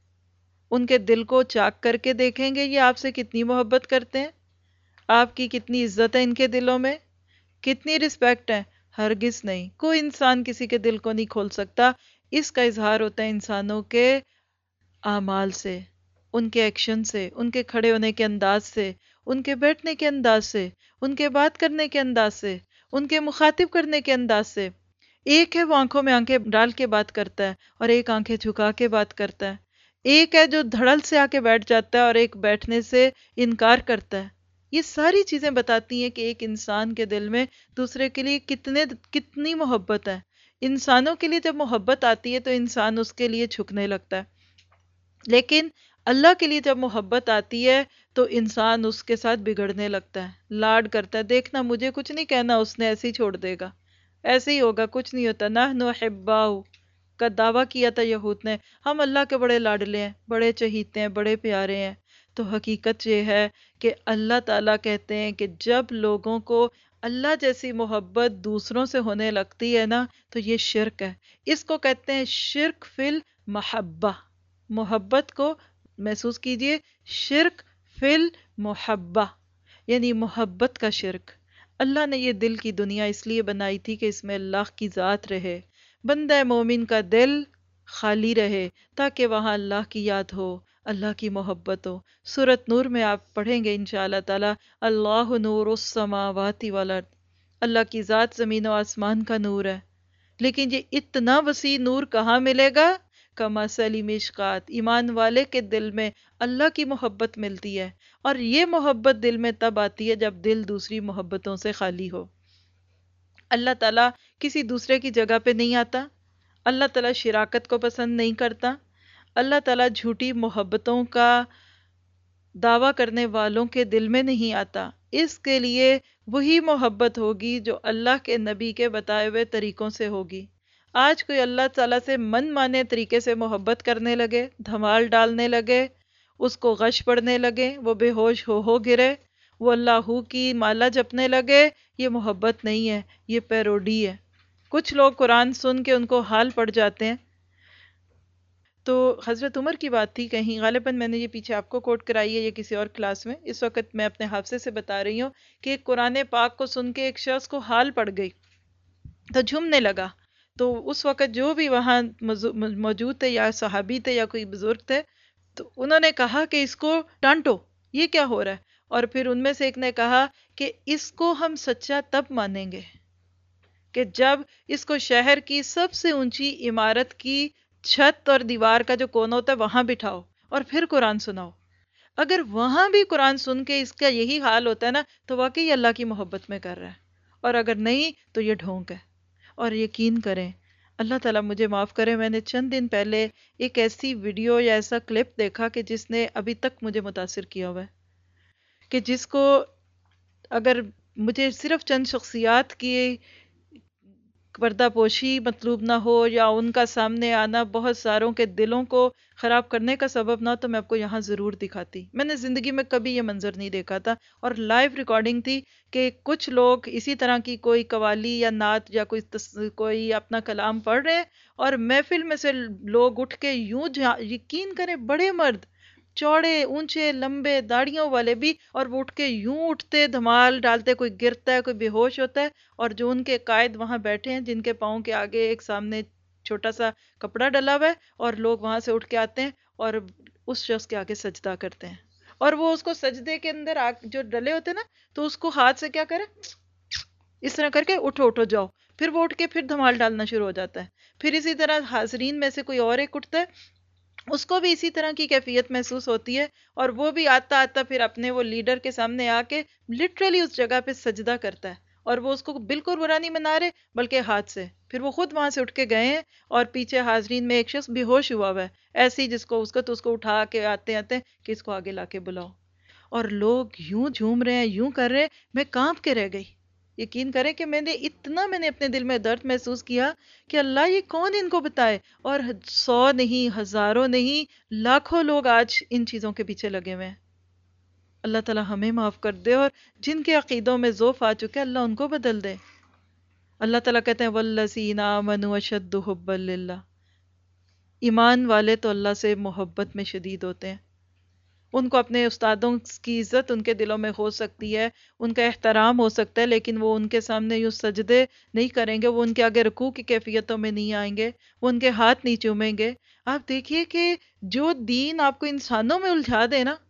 ان کے دل کو چاک کر کے دیکھیں گے یہ آپ سے کتنی محبت کرتے ہیں، آپ کی کتنی عزت ہے ان کے دلوں میں، کتنی رسپیکٹ ہے؟ ہرگز نہیں، کوئی انسان کسی کے دل کو نہیں کھول سکتا۔ اس کا اظہار ہوتا ہے انسانوں کے اعمال سے، ان کے ایکشن سے، ان کے کھڑے ہونے کے انداز سے، ان کے بیٹھنے کے انداز سے، ان کے بات کرنے کے انداز سے، ان کے مخاطب کرنے کے انداز سے۔ ایک ہے وہ آنکھوں میں آنکھیں ڈال کے بات کرتا ہے اور ایک آنکھیں جھکا کے بات کرتا ہے۔ ایک ہے جو دھڑل سے آ کے بیٹھ جاتا ہے اور ایک بیٹھنے سے انکار کرتا ہے۔ یہ ساری چیزیں بتاتی ہیں کہ ایک انسان کے دل میں دوسرے کے لیے کتنی محبت ہے۔ انسانوں کے لیے جب محبت آتی ہے تو انسان اس کے لیے جھکنے لگتا ہے، لیکن اللہ کے لیے جب محبت آتی ہے تو انسان اس کے ساتھ بگڑنے لگتا ہے، لاڈ کرتا ہے۔ دیکھنا مجھے کچھ نہیں کہنا، اس نے ایسے ہی چھوڑ دے گا، ایسے ہی ہوگا، کچھ نہیں ہوتا۔ نحن احباؤ کا دعویٰ کیا تھا یہود نے، ہم اللہ کے بڑے لاڈلے ہیں، بڑے چہیتے ہیں، بڑے پیارے ہیں۔ تو حقیقت یہ ہے کہ اللہ تعالیٰ کہتے ہیں کہ جب لوگوں کو اللہ جیسی محبت دوسروں سے ہونے لگتی ہے نا تو یہ شرک ہے۔ اس کو کہتے ہیں شرک فی المحبہ۔ محبت کو محسوس کیجئے، شرک فی المحبہ، یعنی محبت کا شرک۔ اللہ نے یہ دل کی دنیا اس لیے بنائی تھی کہ اس میں اللہ کی ذات رہے، بندہ مومن کا دل خالی رہے تاکہ وہاں اللہ کی یاد ہو، اللہ کی محبت ہو۔ سورۃ نور میں آپ پڑھیں گے انشاءاللہ تعالی، اللہ نور السماوات والارض، اللہ کی ذات زمین و آسمان کا نور ہے۔ لیکن یہ اتنا وسیع نور کہاں ملے گا؟ کمثل مشکات، ایمان والے کے دل میں اللہ کی محبت ملتی ہے، اور یہ محبت دل میں تب آتی ہے جب دل دوسری محبتوں سے خالی ہو۔ اللہ تعالیٰ کسی دوسرے کی جگہ پہ نہیں آتا، اللہ تعالیٰ شراکت کو پسند نہیں کرتا، اللہ تعالیٰ جھوٹی محبتوں کا دعویٰ کرنے والوں کے دل میں نہیں آتا۔ اس کے لیے وہی محبت ہوگی جو اللہ کے نبی کے بتائے ہوئے طریقوں سے ہوگی۔ آج کوئی اللہ تعالیٰ سے من مانے طریقے سے محبت کرنے لگے، دھمال ڈالنے لگے، اس کو غش پڑنے لگے، وہ بے ہوش ہو گرے، وہ اللہ کی مالا جپنے لگے، یہ محبت نہیں ہے، یہ پیروڈی ہے۔ کچھ لوگ قرآن سن کے ان کو حال پڑ جاتے ہیں۔ تو حضرت عمر کی بات تھی کہیں، غالباً میں نے یہ پیچھے آپ کو کوٹ کرائی ہے یہ کسی اور کلاس میں، اس وقت میں اپنے حافظے سے بتا رہی ہوں کہ ایک قرآن پاک کو سن کے ایک شخص کو حال پڑ گئی تو جھومنے لگا۔ تو اس وقت جو بھی وہاں موجود تھے یا صحابی تھے یا کوئی بزرگ تھے تو انہوں نے کہا کہ اس کو ڈانٹو، یہ کیا ہو رہا ہے؟ اور پھر ان میں سے ایک نے کہا کہ اس کو ہم سچا تب مانیں گے کہ جب اس کو شہر کی سب سے اونچی عمارت کی چھت اور دیوار کا جو کونا ہوتا ہے وہاں بٹھاؤ اور پھر قرآن سناؤ۔ اگر وہاں بھی قرآن سن کے اس کا یہی حال ہوتا ہے نا تو واقعی اللہ کی محبت میں کر رہا ہے، اور اگر نہیں تو یہ ڈھونگ ہے۔ اور یقین کریں، اللہ تعالیٰ مجھے معاف کرے، میں نے چند دن پہلے ایک ایسی ویڈیو یا ایسا کلپ دیکھا کہ جس نے ابھی تک مجھے متاثر کیا ہوا ہے، کہ جس کو اگر مجھے صرف چند شخصیات کی پردہ پوشی مطلوب نہ ہو یا ان کا سامنے آنا بہت ساروں کے دلوں کو خراب کرنے کا سبب نہ، تو میں آپ کو یہاں ضرور دکھاتی۔ میں نے زندگی میں کبھی یہ منظر نہیں دیکھا تھا، اور لائیو ریکارڈنگ تھی کہ کچھ لوگ اسی طرح کی کوئی قوالی یا نعت یا کوئی اپنا کلام پڑھ رہے ہیں، اور محفل میں سے لوگ اٹھ کے یوں یقین کریں بڑے مرد، چوڑے اونچے لمبے داڑھیوں والے بھی، اور وہ اٹھ کے یوں اٹھتے دھمال ڈالتے، کوئی گرتا ہے کوئی بے ہوش ہوتا ہے، اور جو ان کے قائد وہاں بیٹھے ہیں جن کے پاؤں کے آگے ایک سامنے چھوٹا سا کپڑا ڈلا ہوا ہے، اور لوگ وہاں سے اٹھ کے آتے ہیں اور اس شخص کے آگے سجدہ کرتے ہیں، اور وہ اس کو سجدے کے اندر جو ڈلے ہوتے ہیں نا تو اس کو ہاتھ سے کیا کرے، اس طرح کر کے اٹھو اٹھو جاؤ، پھر وہ اٹھ کے پھر دھمال ڈالنا شروع ہو جاتا ہے۔ پھر اسی طرح حاضرین میں سے کوئی اور ایک اٹھتا ہے، اس کو بھی اسی طرح کی کیفیت محسوس ہوتی ہے، اور وہ بھی آتا آتا پھر اپنے وہ لیڈر کے سامنے آ کے لٹرلی اس جگہ پہ سجدہ کرتا ہے، اور وہ اس کو بالکل برا نہیں منا رہے بلکہ ہاتھ سے، پھر وہ خود وہاں سے اٹھ کے گئے ہیں، اور پیچھے حاضرین میں ایک شخص بے ہوش ہوا ہوا ہے، ایسی جس کو تو اس کو اٹھا کے آتے آتے کہ اس کو آگے لا کے بلاؤ، اور لوگ یوں جھوم رہے ہیں، یوں کر رہے ہیں، میں کانپ کے رہ گئی یقین کریں کہ میں نے اپنے دل میں درد محسوس کیا کہ اللہ یہ کون ان کو بتائے، اور 100 نہیں، ہزاروں نہیں، لاکھوں لوگ آج ان چیزوں کے پیچھے لگے ہوئے ہیں۔ اللہ تعالیٰ ہمیں معاف کر دے، اور جن کے عقیدوں میں ضعف آ چکے اللہ ان کو بدل دے۔ اللہ تعالیٰ کہتے ہیں وَالَّذِينَ آمَنُوا أَشَدُّ حُبًّا لِلَّهِ، ایمان والے تو اللہ سے محبت میں شدید ہوتے ہیں۔ ان کو اپنے استادوں کی عزت ان کے دلوں میں ہو سکتی ہے، ان کا احترام ہو سکتا ہے، لیکن وہ ان کے سامنے یوں سجدے نہیں کریں گے، وہ ان کے آگے رکوع کی کیفیتوں میں نہیں آئیں گے، وہ ان کے ہاتھ نہیں چومیں گے۔ آپ دیکھیے کہ جو دین آپ کو انسانوں میں الجھا دے نا،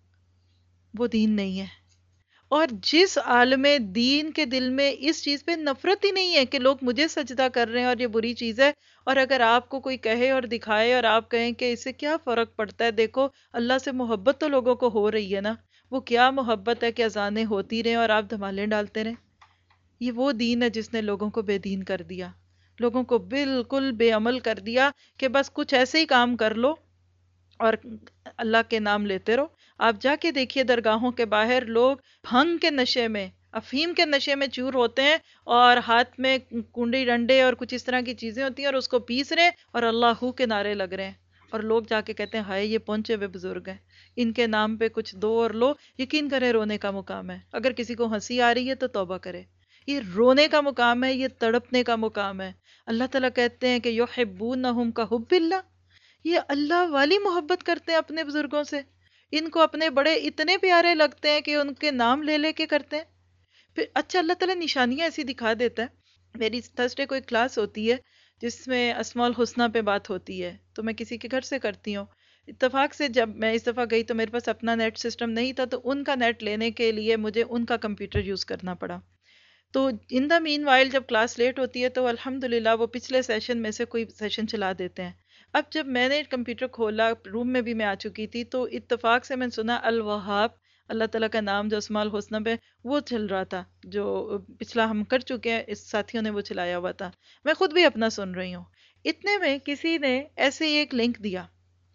وہ دین نہیں ہے۔ اور جس عالم دین کے دل میں اس چیز پہ نفرت ہی نہیں ہے کہ لوگ مجھے سجدہ کر رہے ہیں اور یہ بری چیز ہے، اور اگر آپ کو کوئی کہے اور دکھائے اور آپ کہیں کہ اس سے کیا فرق پڑتا ہے، دیکھو اللہ سے محبت تو لوگوں کو ہو رہی ہے نا، وہ کیا محبت ہے کہ اذانیں ہوتی رہیں اور آپ دھمالیں ڈالتے رہیں۔ یہ وہ دین ہے جس نے لوگوں کو بے دین کر دیا، لوگوں کو بالکل بے عمل کر دیا کہ بس کچھ ایسے ہی کام کر لو اور اللہ کے نام لیتے رہو۔ آپ جا کے دیکھیے درگاہوں کے باہر لوگ بھنگ کے نشے میں، افہیم کے نشے میں چور ہوتے ہیں، اور ہاتھ میں کنڈی ڈنڈے اور کچھ اس طرح کی چیزیں ہوتی ہیں اور اس کو پیس رہے ہیں اور اللہ کے نعرے لگ رہے ہیں، اور لوگ جا کے کہتے ہیں ہائے یہ پہنچے ہوئے بزرگ ہیں، ان کے نام پہ کچھ دو اور لو۔ یقین کریں رونے کا مقام ہے۔ اگر کسی کو ہنسی آ رہی ہے تو توبہ کرے، یہ رونے کا مقام ہے، یہ تڑپنے کا مقام ہے۔ اللہ تعالیٰ کہتے ہیں کہ یحبونہم کحب اللہ، یہ اللہ والی محبت کرتے ہیں اپنے بزرگوں سے، ان کو اپنے بڑے اتنے پیارے لگتے ہیں کہ ان کے نام لے لے کے کرتے ہیں۔ پھر اچھا اللہ تعالیٰ نشانیاں ایسی دکھا دیتا ہے۔ میری تھرسڈے کو ایک کلاس ہوتی ہے جس میں اسماء الحسنہ پہ بات ہوتی ہے، تو میں کسی کے گھر سے کرتی ہوں۔ اتفاق سے جب میں اس دفعہ گئی تو میرے پاس اپنا نیٹ سسٹم نہیں تھا، تو ان کا نیٹ لینے کے لیے مجھے ان کا کمپیوٹر یوز کرنا پڑا۔ تو ان دا مین وائل جب کلاس لیٹ ہوتی ہے تو الحمدللہ وہ پچھلے سیشن میں سے کوئی سیشن چلا دیتے ہیں۔ اب جب میں نے کمپیوٹر کھولا، روم میں بھی میں آ چکی تھی، تو اتفاق سے میں نے سنا الوہاب، اللہ تعالیٰ کا نام جو اسماء الحسنہ پہ وہ چل رہا تھا، جو پچھلا ہم کر چکے ہیں، اس ساتھیوں نے وہ چلایا ہوا تھا، میں خود بھی اپنا سن رہی ہوں۔ اتنے میں کسی نے ایسے ہی ایک لنک دیا۔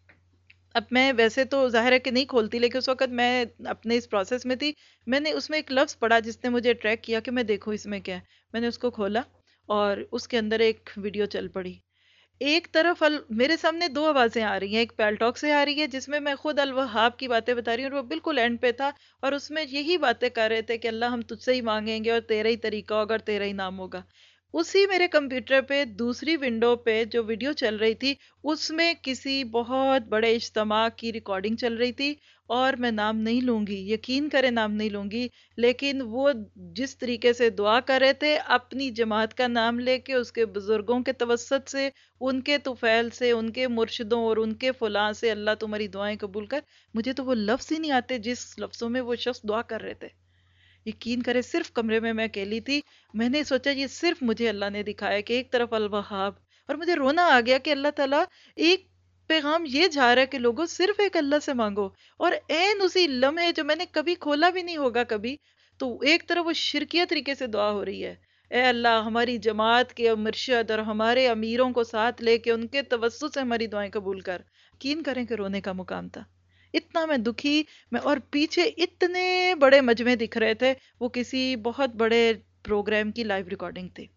اب میں ویسے تو ظاہر ہے کہ نہیں کھولتی، لیکن اس وقت میں اپنے اس پروسیس میں تھی، میں نے اس میں ایک لفظ پڑھا جس نے مجھے اٹریکٹ کیا کہ میں دیکھوں اس میں کیا ہے۔ میں نے اس کو کھولا اور اس کے اندر ایک ویڈیو چل پڑی۔ ایک طرف میرے سامنے دو آوازیں آ رہی ہیں، ایک پیل ٹاک سے آ رہی ہے جس میں خود الوہاب کی باتیں بتا رہی ہوں، اور وہ بالکل اینڈ پہ تھا، اور اس میں یہی باتیں کر رہے تھے کہ اللہ ہم تجھ سے ہی مانگیں گے اور تیرا ہی طریقہ ہوگا اور تیرا ہی نام ہوگا۔ اسی میرے کمپیوٹر پہ دوسری ونڈو پہ جو ویڈیو چل رہی تھی اس میں کسی بہت بڑے اجتماع کی ریکارڈنگ چل رہی تھی، اور میں نام نہیں لوں گی، یقین کریں نام نہیں لوں گی، لیکن وہ جس طریقے سے دعا کر رہے تھے اپنی جماعت کا نام لے کے، اس کے بزرگوں کے توسط سے، ان کے طفیل سے، ان کے مرشدوں اور ان کے فلاں سے، اللہ تمہاری دعائیں قبول کر، مجھے تو وہ لفظ ہی نہیں آتے جس لفظوں میں وہ شخص دعا کر رہے تھے۔ یقین کرے صرف کمرے میں اکیلی تھی، میں نے سوچا یہ صرف مجھے اللہ نے دکھایا کہ ایک طرف الوہاب، اور مجھے رونا آ گیا کہ اللہ تعالیٰ ایک پیغام یہ جا رہا ہے کہ لوگوں صرف ایک اللہ سے مانگو، اور عین اسی لمحے جو میں نے کبھی کھولا بھی نہیں ہوگا کبھی، تو ایک طرف وہ شرکیہ طریقے سے دعا ہو رہی ہے، اے اللہ ہماری جماعت کے مرشد اور ہمارے امیروں کو ساتھ لے کے ان کے توسط سے ہماری دعائیں قبول کر۔ یقین کریں کہ رونے کا مقام تھا، اتنا میں دکھی میں، اور پیچھے اتنے بڑے مجمع دکھ رہے تھے، وہ کسی بہت بڑے پروگرام کی لائیو ریکارڈنگ تھی۔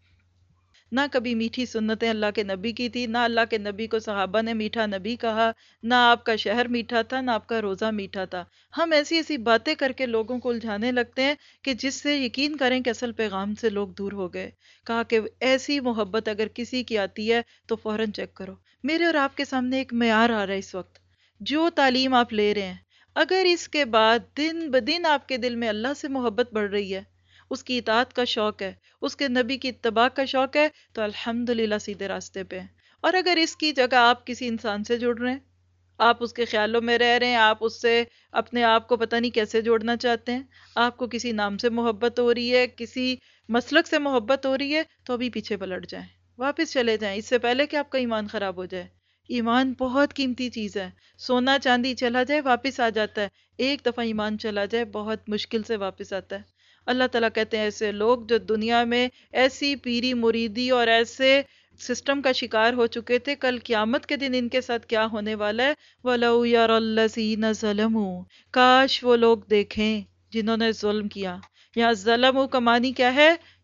نہ کبھی میٹھی سنتیں اللہ کے نبی کی تھی، نہ اللہ کے نبی کو صحابہ نے میٹھا نبی کہا، نہ آپ کا شہر میٹھا تھا، نہ آپ کا روزہ میٹھا تھا۔ ہم ایسی ایسی باتیں کر کے لوگوں کو الجھانے لگتے ہیں کہ جس سے یقین کریں کہ اصل پیغام سے لوگ دور ہو گئے۔ کہا کہ ایسی محبت اگر کسی کی آتی ہے تو فوراً چیک کرو۔ میرے اور آپ کے سامنے ایک معیار آ رہا ہے اس وقت، جو تعلیم آپ لے رہے ہیں، اگر اس کے بعد دن بدن آپ کے دل میں اللہ سے محبت بڑھ رہی ہے، اس کی اطاعت کا شوق ہے، اس کے نبی کی اتباع کا شوق ہے، تو الحمدللہ سیدھے راستے پہ ہیں۔ اور اگر اس کی جگہ آپ کسی انسان سے جڑ رہے ہیں، آپ اس کے خیالوں میں رہ رہے ہیں، آپ اس سے اپنے آپ کو پتہ نہیں کیسے جوڑنا چاہتے ہیں، آپ کو کسی نام سے محبت ہو رہی ہے، کسی مسلک سے محبت ہو رہی ہے، تو ابھی پیچھے پلٹ جائیں، واپس چلے جائیں، اس سے پہلے کہ آپ کا ایمان خراب ہو جائے۔ ایمان بہت قیمتی چیز ہے، سونا چاندی چلا جائے واپس آ جاتا ہے، ایک دفعہ ایمان چلا جائے بہت مشکل سے واپس آتا ہے۔ اللہ تعالیٰ کہتے ہیں ایسے لوگ جو دنیا میں ایسی پیری مریدی اور ایسے سسٹم کا شکار ہو چکے تھے، کل قیامت کے دن ان کے ساتھ کیا ہونے والا ہے۔ وَلَوْ يَرَى الَّذِينَ ظَلَمُوا، کاش وہ لوگ دیکھیں جنہوں نے ظلم کیا۔ یہاں ظلموا کا معنی کیا ہے؟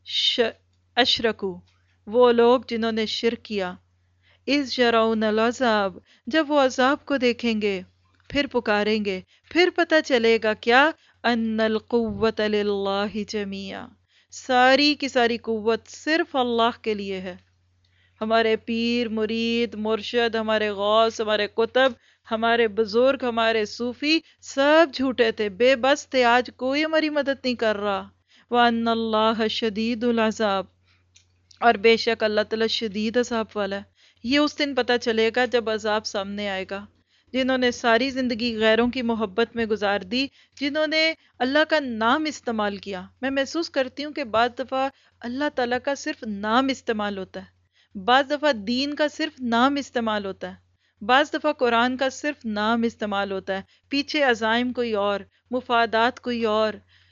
اشرکو، وہ لوگ جنہوں نے شرک کیا، اذ یرون العذاب، جب وہ عذاب کو دیکھیں گے، پھر پکاریں گے، پھر پتہ چلے گا کیا، ان القوت للہ جمیعا، ساری کی ساری قوت صرف اللہ کے لیے ہے۔ ہمارے پیر، مرید، مرشد، ہمارے غوث، ہمارے کتب، ہمارے بزرگ، ہمارے صوفی سب جھوٹے تھے، بے بس تھے، آج کوئی ہماری مدد نہیں کر رہا۔ وَأَنَّ اللَّهَ شَدِيدُ الْعَذَابِ، اور بے شک اللہ تعالیٰ شدید عذاب والا ہے۔ یہ اس دن پتہ چلے گا جب عذاب سامنے آئے گا۔ جنہوں نے ساری زندگی غیروں کی محبت میں گزار دی، جنہوں نے اللہ کا نام استعمال کیا، میں محسوس کرتی ہوں کہ بعض دفعہ اللہ تعالیٰ کا صرف نام استعمال ہوتا ہے، بعض دفعہ دین کا صرف نام استعمال ہوتا ہے، بعض دفعہ قرآن کا صرف نام استعمال ہوتا ہے، پیچھے عزائم کوئی اور، مفادات کوئی اور،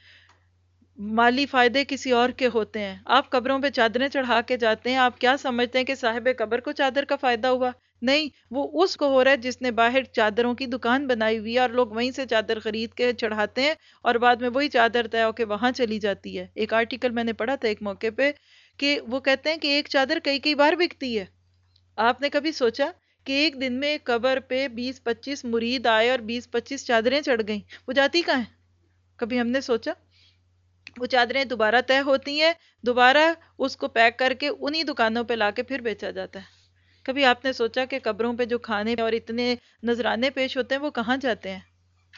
مالی فائدے کسی اور کے ہوتے ہیں۔ آپ قبروں پہ چادریں چڑھا کے جاتے ہیں، آپ کیا سمجھتے ہیں کہ صاحب قبر کو چادر کا فائدہ ہوا؟ نہیں، وہ اس کو ہو رہا ہے جس نے باہر چادروں کی دکان بنائی ہوئی ہے اور لوگ وہیں سے چادر خرید کے چڑھاتے ہیں اور بعد میں وہی چادر طے ہو کے وہاں چلی جاتی ہے۔ ایک آرٹیکل میں نے پڑھا تھا ایک موقع پہ کہ وہ کہتے ہیں کہ ایک چادر کئی کئی بار بکتی ہے۔ آپ نے کبھی سوچا کہ ایک دن میں ایک قبر پہ 20-25 مرید آئے اور 20-25 چادریں چڑھ گئیں، وہ جاتی کہاں ہیں؟ کبھی ہم نے سوچا؟ وہ چادریں دوبارہ طے ہوتی ہیں، دوبارہ اس کو پیک کر کے انہی دکانوں پہ لا کے پھر بیچا جاتا ہے۔ کبھی آپ نے سوچا کہ قبروں پہ جو کھانے اور اتنے نذرانے پیش ہوتے ہیں وہ کہاں جاتے ہیں؟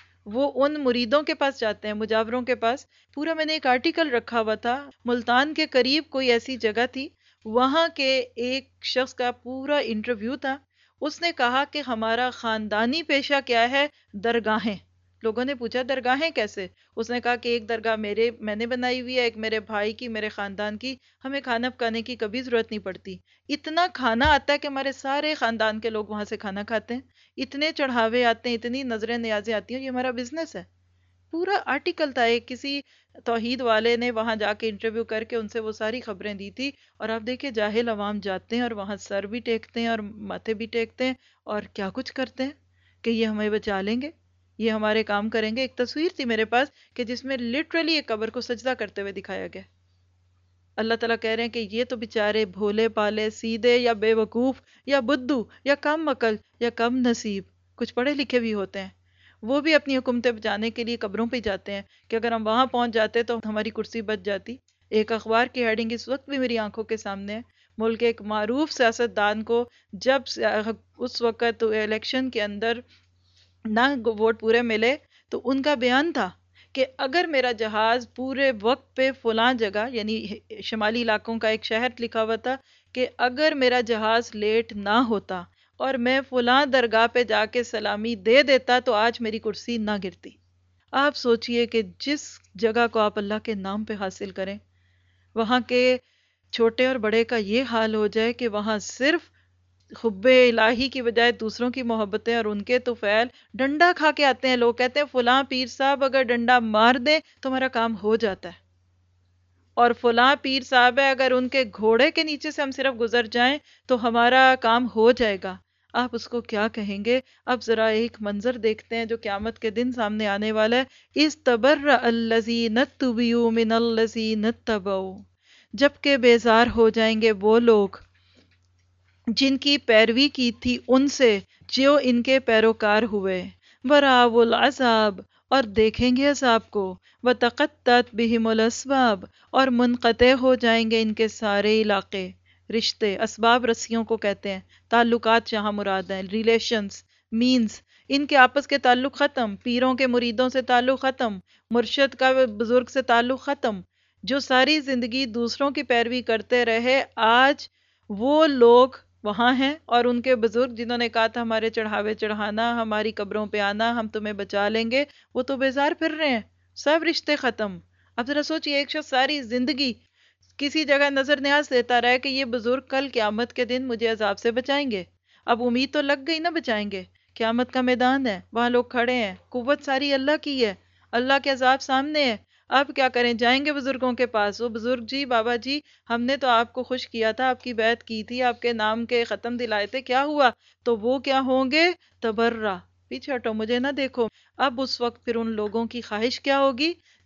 وہ ان مریدوں کے پاس جاتے ہیں، مجاوروں کے پاس۔ پورا میں نے ایک آرٹیکل رکھا ہوا تھا، ملتان کے قریب کوئی ایسی جگہ تھی، وہاں کے ایک شخص کا پورا انٹرویو تھا۔ اس نے کہا کہ ہمارا خاندانی پیشہ کیا ہے؟ درگاہیں۔ لوگوں نے پوچھا درگاہیں کیسے؟ اس نے کہا کہ ایک درگاہ میں نے بنائی ہوئی ہے، ایک میرے بھائی کی، میرے خاندان کی، ہمیں کھانا پکانے کی کبھی ضرورت نہیں پڑتی۔ اتنا کھانا آتا ہے کہ ہمارے سارے خاندان کے لوگ وہاں سے کھانا کھاتے ہیں، اتنے چڑھاوے آتے ہیں، اتنی نظریں نیازیں آتی ہیں، یہ ہمارا بزنس ہے۔ پورا آرٹیکل تھا، ایک کسی توحید والے نے وہاں جا کے انٹرویو کر کے ان سے وہ ساری خبریں دی تھی، اور آپ دیکھیں جاہل عوام جاتے ہیں اور وہاں سر بھی ٹیکتے ہیں اور ماتھے بھی ٹیکتے ہیں اور کیا کچھ کرتے ہیں کہ یہ ہمیں بچا لیں گے، یہ ہمارے کام کریں گے۔ ایک تصویر تھی میرے پاس کہ جس میں لٹرلی ایک قبر کو سجدہ کرتے ہوئے دکھایا گیا۔ اللہ تعالیٰ کہہ رہے ہیں کہ یہ تو بیچارے بھولے پالے، سیدھے یا بے وقوف یا بدھو یا کم عقل یا کم نصیب، کچھ پڑھے لکھے بھی ہوتے ہیں، وہ بھی اپنی حکومتیں بچانے کے لیے قبروں پہ جاتے ہیں کہ اگر ہم وہاں پہنچ جاتے تو ہماری کرسی بچ جاتی۔ ایک اخبار کی ہیڈنگ اس وقت بھی میری آنکھوں کے سامنے ہے، ملک کے ایک معروف سیاستدان کو جب اس وقت الیکشن کے اندر نہ ووٹ پورے ملے تو ان کا بیان تھا کہ اگر میرا جہاز پورے وقت پہ فلاں جگہ، یعنی شمالی علاقوں کا ایک شہر لکھا ہوا تھا، کہ اگر میرا جہاز لیٹ نہ ہوتا اور میں فلاں درگاہ پہ جا کے سلامی دے دیتا تو آج میری کرسی نہ گرتی۔ آپ سوچئے کہ جس جگہ کو آپ اللہ کے نام پہ حاصل کریں، وہاں کے چھوٹے اور بڑے کا یہ حال ہو جائے کہ وہاں صرف حب الہی کی بجائے دوسروں کی محبتیں اور ان کے طفیل، ڈنڈا کھا کے آتے ہیں۔ لوگ کہتے ہیں فلاں پیر صاحب اگر ڈنڈا مار دیں تو ہمارا کام ہو جاتا ہے، اور فلاں پیر صاحب ہے اگر ان کے گھوڑے کے نیچے سے ہم صرف گزر جائیں تو ہمارا کام ہو جائے گا۔ آپ اس کو کیا کہیں گے؟ اب ذرا ایک منظر دیکھتے ہیں جو قیامت کے دن سامنے آنے والا ہے۔ اِسْتَبَرَّأَ الَّذِينَ اتُّبِعُوا مِنَ الَّذِينَ اتَّبَعُوا، جبکہ بیزار ہو جائیں گے وہ لوگ جن کی پیروی کی تھی ان سے جو ان کے پیروکار ہوئے۔ وَرَأَوُا الْعَذَابَ، اور دیکھیں گے عذاب کو۔ وَتَقَطَّعَتْ بِهِمُ الْأَسْبَابُ، اور منقطع ہو جائیں گے ان کے سارے علاقے، رشتے۔ اسباب رسیوں کو کہتے ہیں، تعلقات جہاں مراد ہیں، ریلیشنز، مینز، ان کے آپس کے تعلق ختم، پیروں کے مریدوں سے تعلق ختم، مرشد کا بزرگ سے تعلق ختم۔ جو ساری زندگی دوسروں کی پیروی کرتے رہے، آج وہ لوگ وہاں ہیں اور ان کے بزرگ جنہوں نے کہا تھا ہمارے چڑھاوے چڑھانا، ہماری قبروں پہ آنا، ہم تمہیں بچا لیں گے، وہ تو بیزار پھر رہے ہیں، سب رشتے ختم۔ اب ذرا سوچئے، ایک شخص ساری زندگی کسی جگہ نظر نیاز دیتا رہا کہ یہ بزرگ کل قیامت کے دن مجھے عذاب سے بچائیں گے۔ اب امید تو لگ گئی نا بچائیں گے، قیامت کا میدان ہے، وہاں لوگ کھڑے ہیں، قوت ساری اللہ کی ہے، اللہ کے عذاب سامنے ہے۔ اب کیا کریں؟ جائیں گے بزرگوں کے پاس، وہ بزرگ جی، بابا جی، ہم نے تو آپ کو خوش کیا تھا، آپ کی بیعت کی تھی، آپ کے نام کے ختم دلائے تھے، کیا ہوا؟ تو وہ کیا ہوں گے؟ تبرہ، پیچھے ہٹو، مجھے نہ دیکھو۔ اب اس وقت پھر ان لوگوں کی خواہش کیا ہوگی؟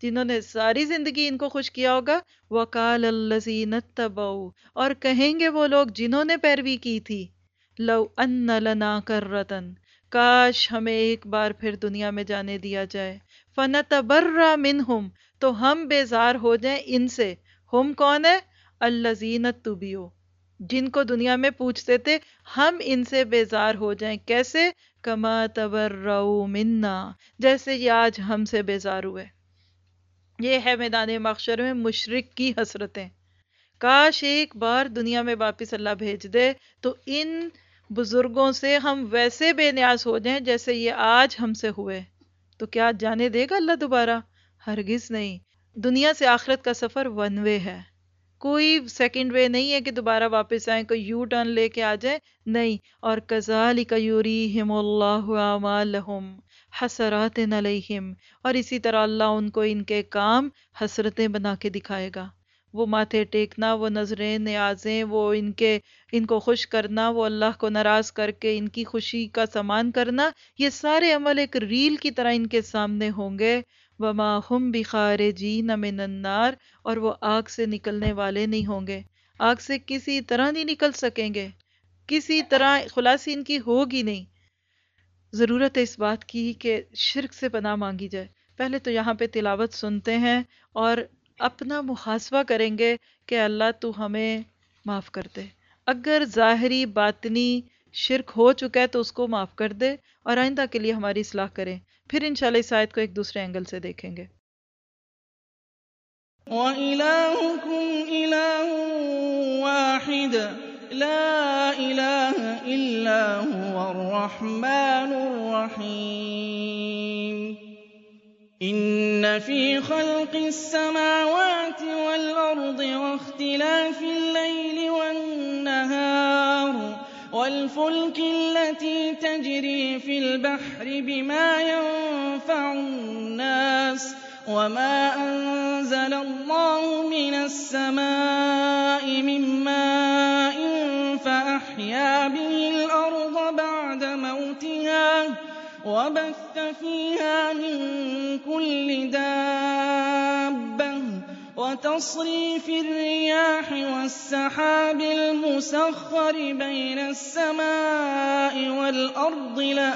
जिन्होंने सारी जिंदगी इनको खुश किया होगा। वकाल अल्लज़ीन तबऊ, और कहेंगे वो लोग जिन्होंने पैरवी की थी, लव अन्न लना कररतन, काश हमें एक बार फिर दुनिया में जाने दिया जाए। फनतबर्रा मिनहुम, तो हम बेजार हो जाएं इनसे। हम कौन है? अल्लज़ीन तुबियो, जिनको दुनिया में पूछते थे, हम इनसे बेजार हो जाएं। कैसे? कमा तबर्रऊ मिन्ना, जैसे ये आज हमसे बेजार हुए। ये है मैदान महशर में मुशरिक की हसरतें। काश एक बार दुनिया में वापिस अल्लाह भेज दे तो इन बुजुर्गों से हम वैसे बेनियाज हो जाएं जैसे ये आज हमसे हुए। तो क्या जाने देगा अल्लाह दोबारा? हरगिज नहीं। दुनिया से आखिरत का सफर वन वे है, कोई सेकंड वे नहीं है कि दोबारा वापस आए, कोई यू टर्न लेके आ जाए, नहीं। और कज़ालिका युरीहिमुल्लाहु अमालहुम हसरातिन अलैहिम, और इसी तरह अल्लाह उनको इनके काम हसरतें बना के दिखाएगा। वो माथे टेकना, वो नजरें न्याजें, वो इनको खुश करना, वो अल्लाह को नाराज करके इनकी खुशी का सामान करना, ये सारे अमल एक रील की तरह इनके सामने होंगे। वमा हुम बिखारिजीन मिनन्नार, और वो आग से निकलने वाले नहीं होंगे, आग से किसी तरह नहीं निकल सकेंगे, किसी तरह खुलासी इनकी होगी नहीं। ज़रूरत है इस बात की कि शिर्क से पनाह मांगी जाए। पहले तो यहाँ पे तिलावत सुनते हैं और अपना मुहासबा करेंगे कि अल्लाह तू हमें माफ़ कर दे। अगर ज़ाहरी बातनी शिर्क हो चुका है तो उसको माफ़ कर दे और आइंदा के लिए हमारी इस्लाह करें। फिर इंशाल्लाह इस आयत को एक दूसरे एंगल से देखेंगे। वइलाहुकुम इलाहुन वाहिद ला इलाहा इल्ला हुवर रहमानुर रहीम। इन्न फी खल्क़िस समावाति वल अर्दि वख्तिलाफिल लैलि वन नहार والفلك التي تجري في البحر بما ينفع الناس وما أنزل الله من السماء من ماء فأحيا به الأرض بعد موتها وبث فيها من كل دابة وتصريف الرياح والسحاب المسخر بين السماء والأرض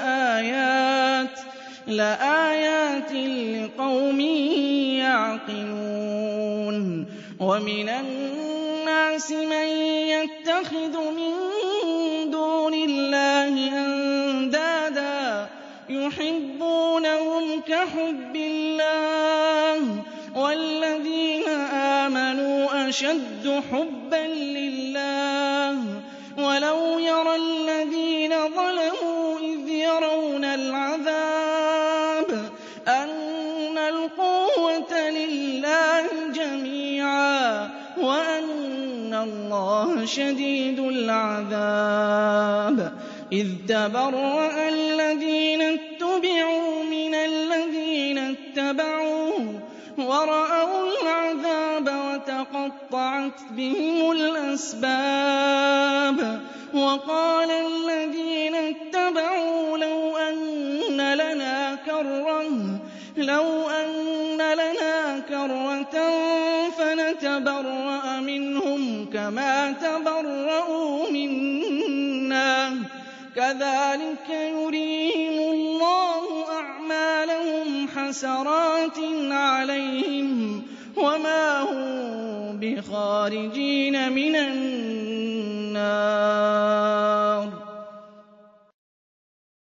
لآيات لقوم يعقلون. ومن الناس من يتخذ من دون الله أندادا يحبونهم كحب الله والذين آمنوا أشد حبا لله ولو يرى الذين ظلموا إذ يرون العذاب أن القوة لله جميعا وأن الله شديد العذاب. إذ تبرأ الذين اتبعوا من الذين اتبعوا ورأوا العذاب وتقطعت بهم الأسباب. وقال الذين اتبعوا لو أن لنا كرة فنتبرأ منهم كما تبرأوا منا كذلك يريهم الله أعمالهم حسرات عليهم وما هم بخارجين من النار.